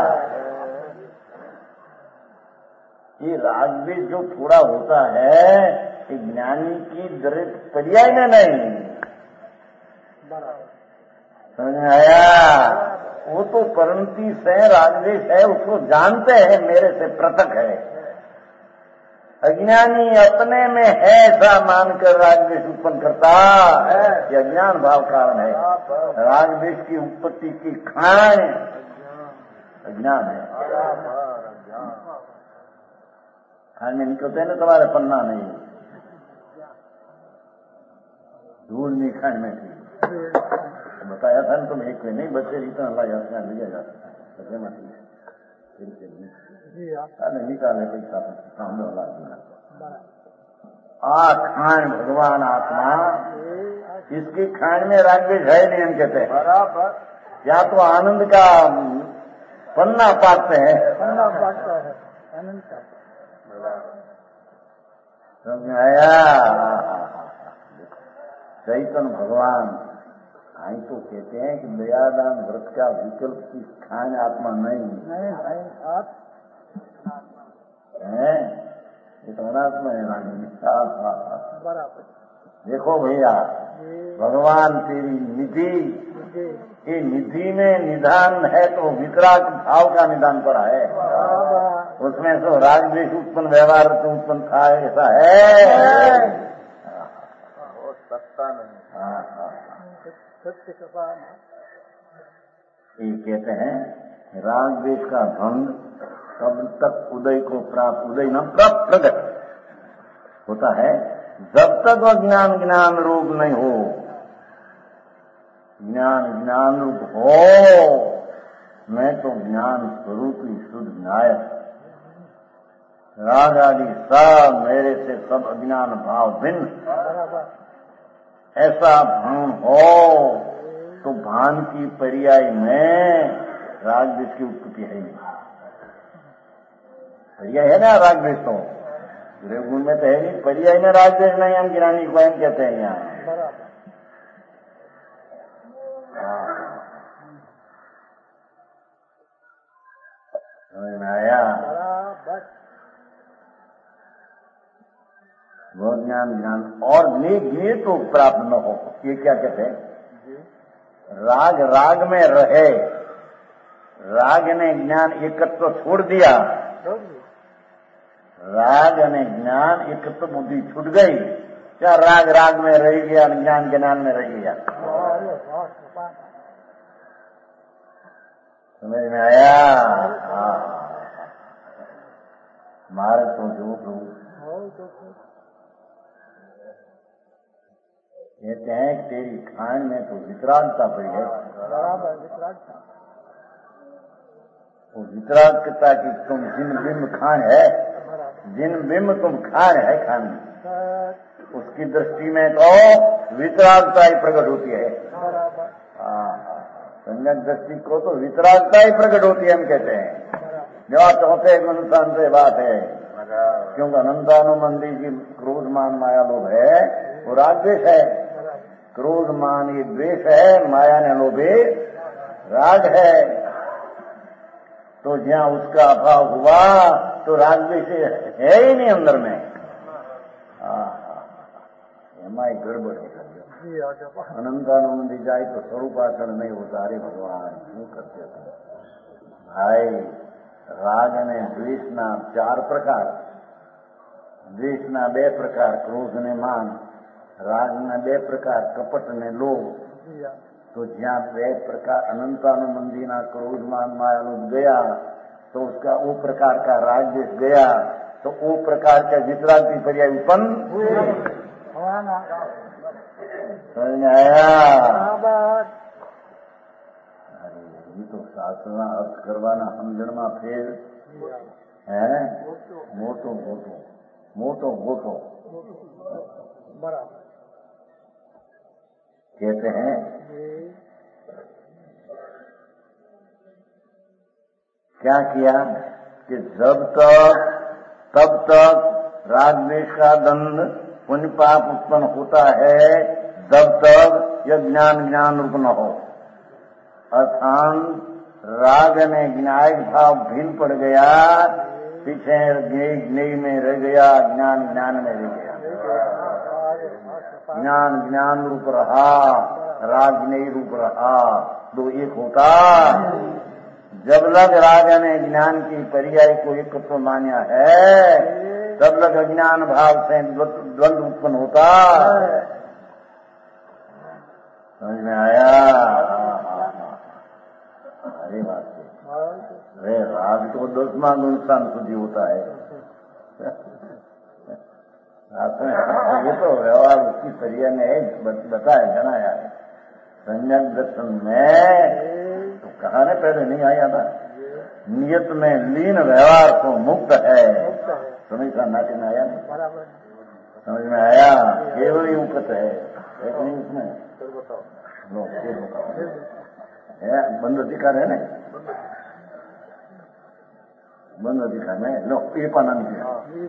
ये राग द्वेष जो थोड़ा होता है ये ज्ञानी की दृढ़ पर्याय में नहीं। समझ में आया? वो तो परंती से राग द्वेष है, उसको जानते हैं मेरे से पृथक है। अज्ञानी अपने में है ऐसा मानकर राग द्वेष उत्पन्न करता है, ये अज्ञान भाव कारण है। राग द्वेष की उत्पत्ति की खान अज्ञान है। खान में निकलते हैं ना तुम्हारे पन्ना नहीं, धूल नहीं खान में थी। बताया था ना तुम एक में नहीं बच्चे इतना ला जाते लिया जाता है निकाले पैसा सामने वाला। आ खान भगवान आत्मा, इसकी खान में राग द्वेष है नहीं हम कहते हैं। बराबर। या तो आनंद का पन्ना पाते हैं, पन्ना पाता है आनंद का। समझ आया? चैतन्य भगवान आई तो कहते हैं कि दयादान व्रत का विकल्प की खान आत्मा नहीं है, ये तो अनात्मा है रानी। बराबर। देखो भैया, भगवान तेरी निधि, ये निधि में निधान है तो वितराग भाव का निधान पड़ा है। उसमें तो राग द्वेष उत्पन्न व्यवहार तो उत्पन्न था ऐसा है सत्ता नहीं। हाँ हाँ ये कहते हैं राग द्वेष का भंग तब तक उदय को प्राप्त, उदय न प्राप्त प्रकट होता है जब तक वह ज्ञान ज्ञान रूप नहीं हो। ज्ञान ज्ञान रूप हो, मैं तो ज्ञान स्वरूप ही शुद्ध न्याय। राग आदि सब मेरे से सब अज्ञान भाव भिन्न ऐसा भान हो तो भान की पर्याय में राग द्वेष की उत्पत्ति है नहीं। पर्याय है ना राग द्वेष, तो गृह गुण में तो है नहीं, पर्याय में राग द्वेष नहीं। हम ज्ञानी को हम कहते हैं यहाँ। समझ में आया? वो ज्ञान ज्ञान और ये तो प्राप्त न हो, ये क्या कहते हैं? राग राग में रहे, राग ने ज्ञान एकत्व तो छोड़ दिया, राग ने ज्ञान एकत्व तो बुद्धि छूट गई, क्या राग राग में रह गया, ज्ञान ज्ञान में रह गया। समझ में आया? हाँ, मारे तो जो प्रभु कहते हैं कि तेरी खान में तो वितरागता पड़ी है। वो वितरागता की तुम जिन बिंब खान है, जिन बिंब तुम खान है खान, उसकी दृष्टि में तो वितरागता ही प्रकट होती है। सम्यक दृष्टि को तो वितरागता ही प्रकट होती है हम कहते हैं। जो चौथे गुण से बात है, क्योंकि अनंतानुमंदी की क्रोध मान माया लोभ है, वो राग द्वेष है। क्रोध मान ये द्वेष है, माया ने लोभे राग है। तो जहाँ उसका अभाव हुआ तो राग द्वेष है ही नहीं अंदर में। हमारी गड़बड़ है। अनंतानुमंदी जाए तो स्वरूपाचरण नहीं होता। अरे भगवान क्यों करते थे भाई? राग ने द्वेष ना चार प्रकार, द्वेष ना बे प्रकार, क्रोध ने मान, राग ने बे प्रकार, कपट ने लोभ। तो ज्યાં બે પ્રકાર અનંતાનુમંદીના ક્રોધમાન માયા લોભ ગયા તો तो उसका वो प्रकार का राग देश गया तो वो प्रकार का विश्रांति पर्याय उत्पन्न समझ में आया। अरे ये तो शास्त्र अर्थ करवाना समझणમાં ફેર है मोटो मोटो मोटो मोटो बराबर कहते हैं क्या किया कि जब तक तब तक राग द्वेष का दंड पुण्य पाप उत्पन्न होता है जब तक यह ज्ञान ज्ञान रूप न हो, अर्थात राग में ज्ञायक भाव भिन्न पड़ गया, पीछे ज्ञेय में रह गया, ज्ञान ज्ञान में रह गया, ज्ञान ज्ञान रूप रहा, राग ज्ञेय रूप रहा, दो एक होता। जब लग राग में ज्ञान की पर्याय को एकत्व मान्या है तब लग अज्ञान भाव से द्वंद्व उत्पन्न होता। समझ में आया। अरे बात वे राग तो दसवां नुकसान સુધી होता है। ये तो व्यवहार उसकी पर्याय में बताया जनाया है। सम्यक दर्शन में तो कहा ने पहले नहीं आया था, नियत में लीन व्यवहार को मुक्त है। समझ का नाट्य में आया नहीं, समझ में आया। केवल ही मुक्त है एक नहीं उसमें लो फिर बताओ बंद अधिकार है ना, बंद अधिकार में लो ये पाना नहीं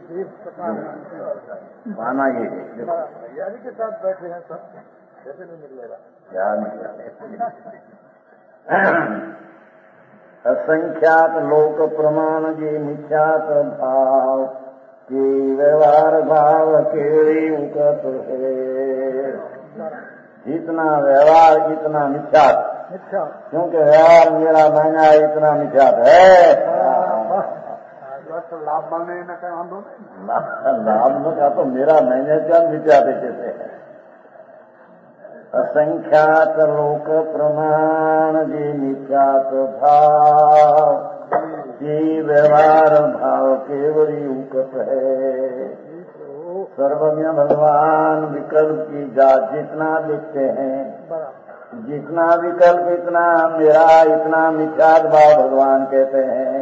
पाना ये है तैयारी के साथ बैठे हैं सब कैसे नहीं निकलेगा क्या निकला। असंख्यात लोक प्रमाण जे मिथ्यात भाव के व्यवहार भाव के उकत है। जितना व्यवहार इतना मिथ्यात, क्योंकि व्यवहार मेरा महंगा इतना मिथ्यात है। लाभ माने न कहीं वांधो लाभ न का तो मेरा महंगे क्या मिथ्यात कैसे है। असंख्यात लोक प्रमाण जे मिथ्यात भाव जे व्यवहार भाव केवली उकत है। सर्वज्ञ भगवान विकल्प की जात जितना देखते हैं, जितना विकल्प इतना मेरा इतना मिथ्यात भाव भगवान कहते हैं।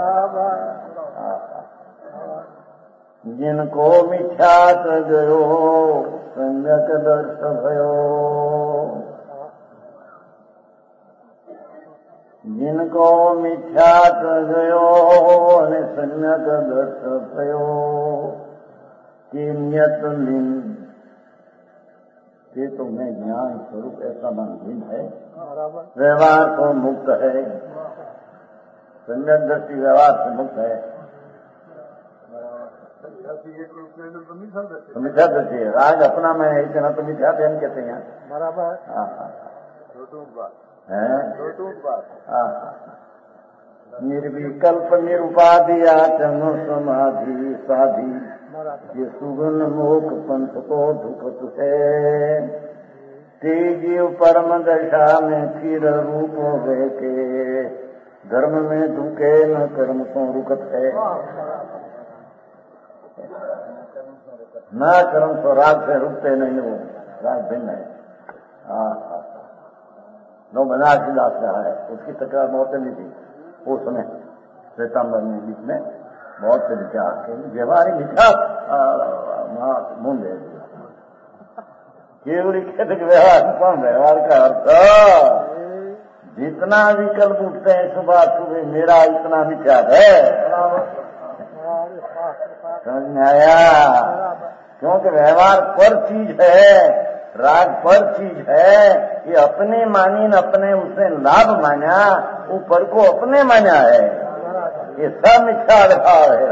जिनको मिथ्यात गयो सम्यक दर्श भयो, जिनको मिथ्यात गयो અને सम्यक दर्श भयो कि नियत लीन ये तो मैं ज्ञान स्वरूप ऐसा मन लीन है, व्यवहार को मुक्त है, सम्यक दृष्टि व्यवहार से मुक्त है। तो मिथ्या दृष्टि राग अपना मैं इतना तो मिथ्या ध्यान कहते हैं बराबर। हाँ हाँ निर्विकल्प निरुपाधि आचरण समाधि साधि ये सुगन मोक पंथ को धुकत है। तेजीव परम दशा में फिर रूप वे के धर्म में धुके न कर्म सो रुकत है। न कर्म सो राग से रुकते नहीं, वो राग भिन्न है। नो बनारसी दास रहा है, उसकी तकरार बहुत नहीं थी उस समय श्वेतांबर में बीच में बहुत से विचार व्यवहारिक विचार मुंड है केवली कहते व्यवहार कौन व्यवहार का अर्थ जितना विकल्प उठते हैं सुबह सुबह मेरा इतना विचार है। समझ में आया। क्योंकि व्यवहार पर चीज है, राग पर चीज है। ये अपने मानी न अपने उसने लाभ माना, ऊपर को अपने माना है, ये सब मिथ्या भाव है।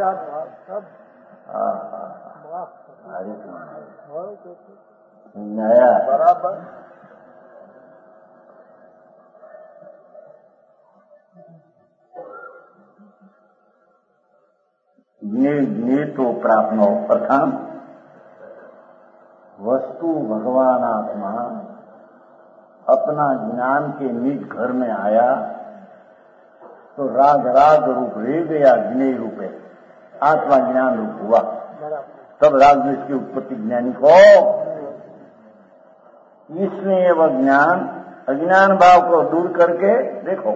नया बराबर। ये तो प्राप्त हो। प्रथम वस्तु भगवान आत्मा अपना ज्ञान के निज घर में आया तो राग राग रूप रह गया, ज्ञेय रूप है, आत्मा ज्ञान रूप हुआ, तब राग द्वेष की उत्पत्ति ज्ञानी को। इसलिए वह ज्ञान अज्ञान भाव को दूर करके देखो,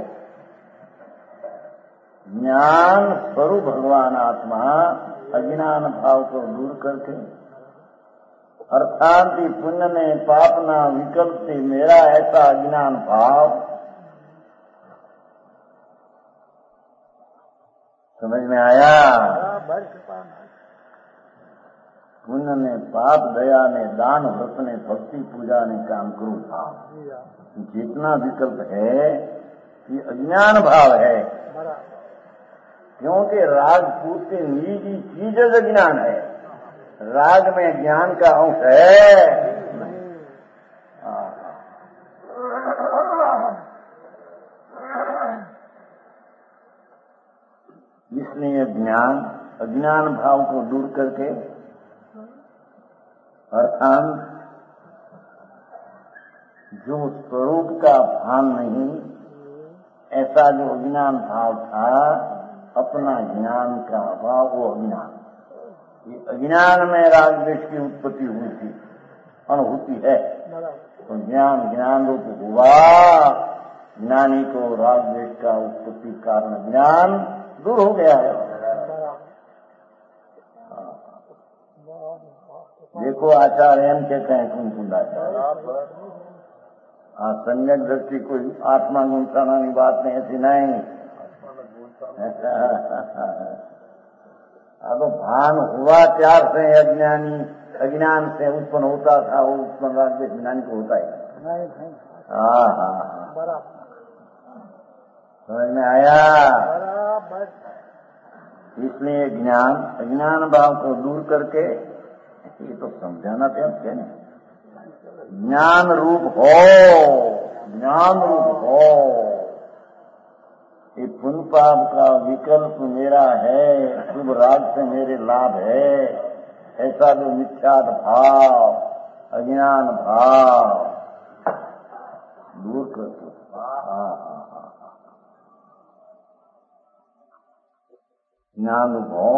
ज्ञान स्वरूप भगवान आत्मा अज्ञान भाव को दूर करके, अर्थात पुण्य ने पाप ना विकल्प से मेरा ऐसा अज्ञान भाव समझ में आया। पुण्य ने पाप, दया ने दान, व्रत ने भक्ति, पूजा ने काम करूं भाव, जितना विकल्प है ये अज्ञान भाव है, क्योंकि राग पूर्ति निजी चीज अज्ञान है, राग में ज्ञान का अंश है। इसलिए ज्ञान अज्ञान भाव को दूर करके, अर्थात जो स्वरूप का भान नहीं, ऐसा जो अज्ञान भाव था, अपना ज्ञान का अभाव, वो अज्ञान, ये अज्ञान में राग द्वेष की उत्पत्ति हुई थी, अनुभूति है, तो ज्ञान ज्ञान रूप हुआ, ज्ञानी को राग द्वेष का उत्पत्ति कारण ज्ञान दूर हो गया है। देखो आचार्य हम कहते हैं कुंकुंडाचार्य, हाँ सम्यक दृष्टि कोई आत्मा गुण की बात नहीं, ऐसी नहीं। अब भान हुआ त्यार से अज्ञानी अज्ञान से उत्पन्न होता था, वो उत्पन्न राग ज्ञानी को होता है। हाँ हाँ हाँ, समझ में आया। इसलिए ज्ञान अज्ञान भाव को दूर करके, ये तो समझाना थे क्या नहीं, ज्ञान रूप हो, ज्ञान रूप हो, ये पुण्य पाप का विकल्प मेरा है, शुभ राग से मेरे लाभ है, ऐसा जो मिथ्यात भाव अज्ञान भाव दूर कर दो। ज्ञान हो,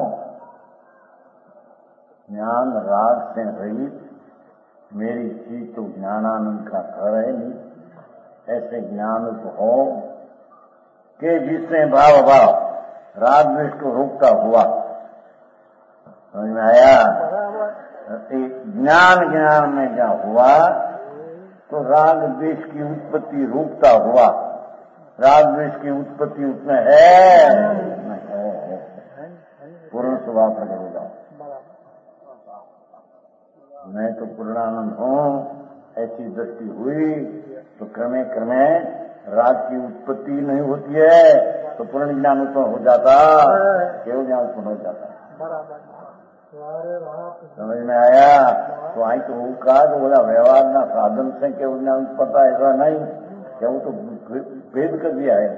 ज्ञान राग से रहित, मेरी चीज तो ज्ञानानंद का घर है नहीं, ऐसे ज्ञान हो कि जिससे भाव भाव राग द्वेष को रोकता हुआ, समझ में आया। ज्ञान ज्ञान में क्या हुआ, तो राग द्वेष की उत्पत्ति रोकता हुआ, राग द्वेष की उत्पत्ति उसमें है, पूर्ण स्वभाव प्रकट हो जाओ। मैं तो पूर्णानंद हूँ, ऐसी दृष्टि हुई तो क्रमे क्रमे राग की उत्पत्ति नहीं होती है, तो पूर्ण ज्ञान उत्पन्न हो जाता, केवल ज्ञान उत्पन्न हो जाता। समझ में आया। तो आई तो वो कहा तो बोला व्यवहार ना साधन से केवल ज्ञान उत्पन्न, ऐसा नहीं, क्या वो तो भेद कर दिया है।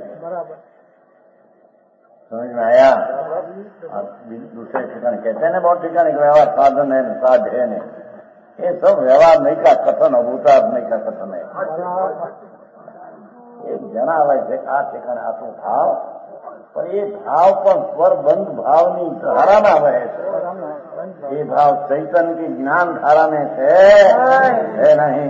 समझ में आया। दूसरे ठिकाने कहते हैं ना, बहुत ठिकाने व्यवहार साधन है, साध है नहीं, ये सब व्यवहार नहीं का कथन, अभूतार्थ नहीं का कथन है। एक जनावय છે આ ઠેકાણે આટલું ભાવ, પણ એ ભાવ પણ સ્વરબંધ ભાવની ધારામાં વહે છે, એ ભાવ ચૈતન્ય की ज्ञान धारा में છે, है नहीं।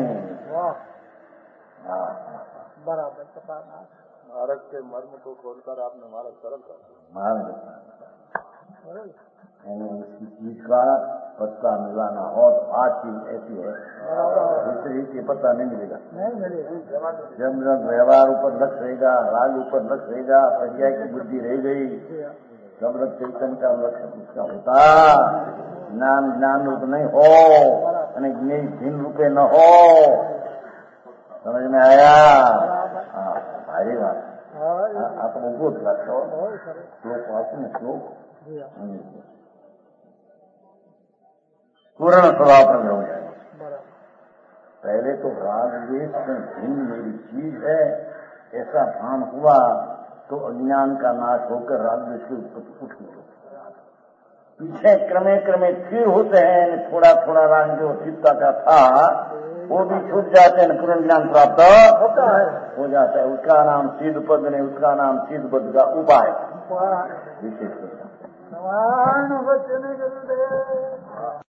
बराबर, मार्ग के मर्म को खोलकर आपने मार्ग सरल कर दिया। मार्ग उसकी चीज का पत्ता मिलाना हो तो आज चीज ऐसी है, दूसरी की पत्ता नहीं मिलेगा। जब जब व्यवहार ऊपर लक्ष्य रहेगा, राग ऊपर लक्ष्य रहेगा, प्रज्ञा की बुद्धि रह गई, जब तक चैतन्य का लक्ष्य उसका होता, ज्ञान ज्ञान रूप नहीं हो, यानी ज्ञान भिन्न रूपे न हो। समझ में आया। हाँ भारी बात। आप अद्भुत लक्ष्य श्लोक वाचन श्लोक पूर्ण स्वभाव प्रकट हो जाएगा। पहले तो राग द्वेष में भिन्न मेरी चीज है, ऐसा भान हुआ तो अज्ञान का नाश होकर राग द्वेष की उत्पत्ति उठ गई। पीछे क्रमे क्रमे फिर होते हैं थोड़ा थोड़ा रंग जो चित्ता का था वो भी छूट जाते हैं, पूर्ण ज्ञान प्राप्त होता है हो जाता है। उसका नाम सिद्ध पद नहीं, उसका नाम सिद्ध पद का उपाय विशेष।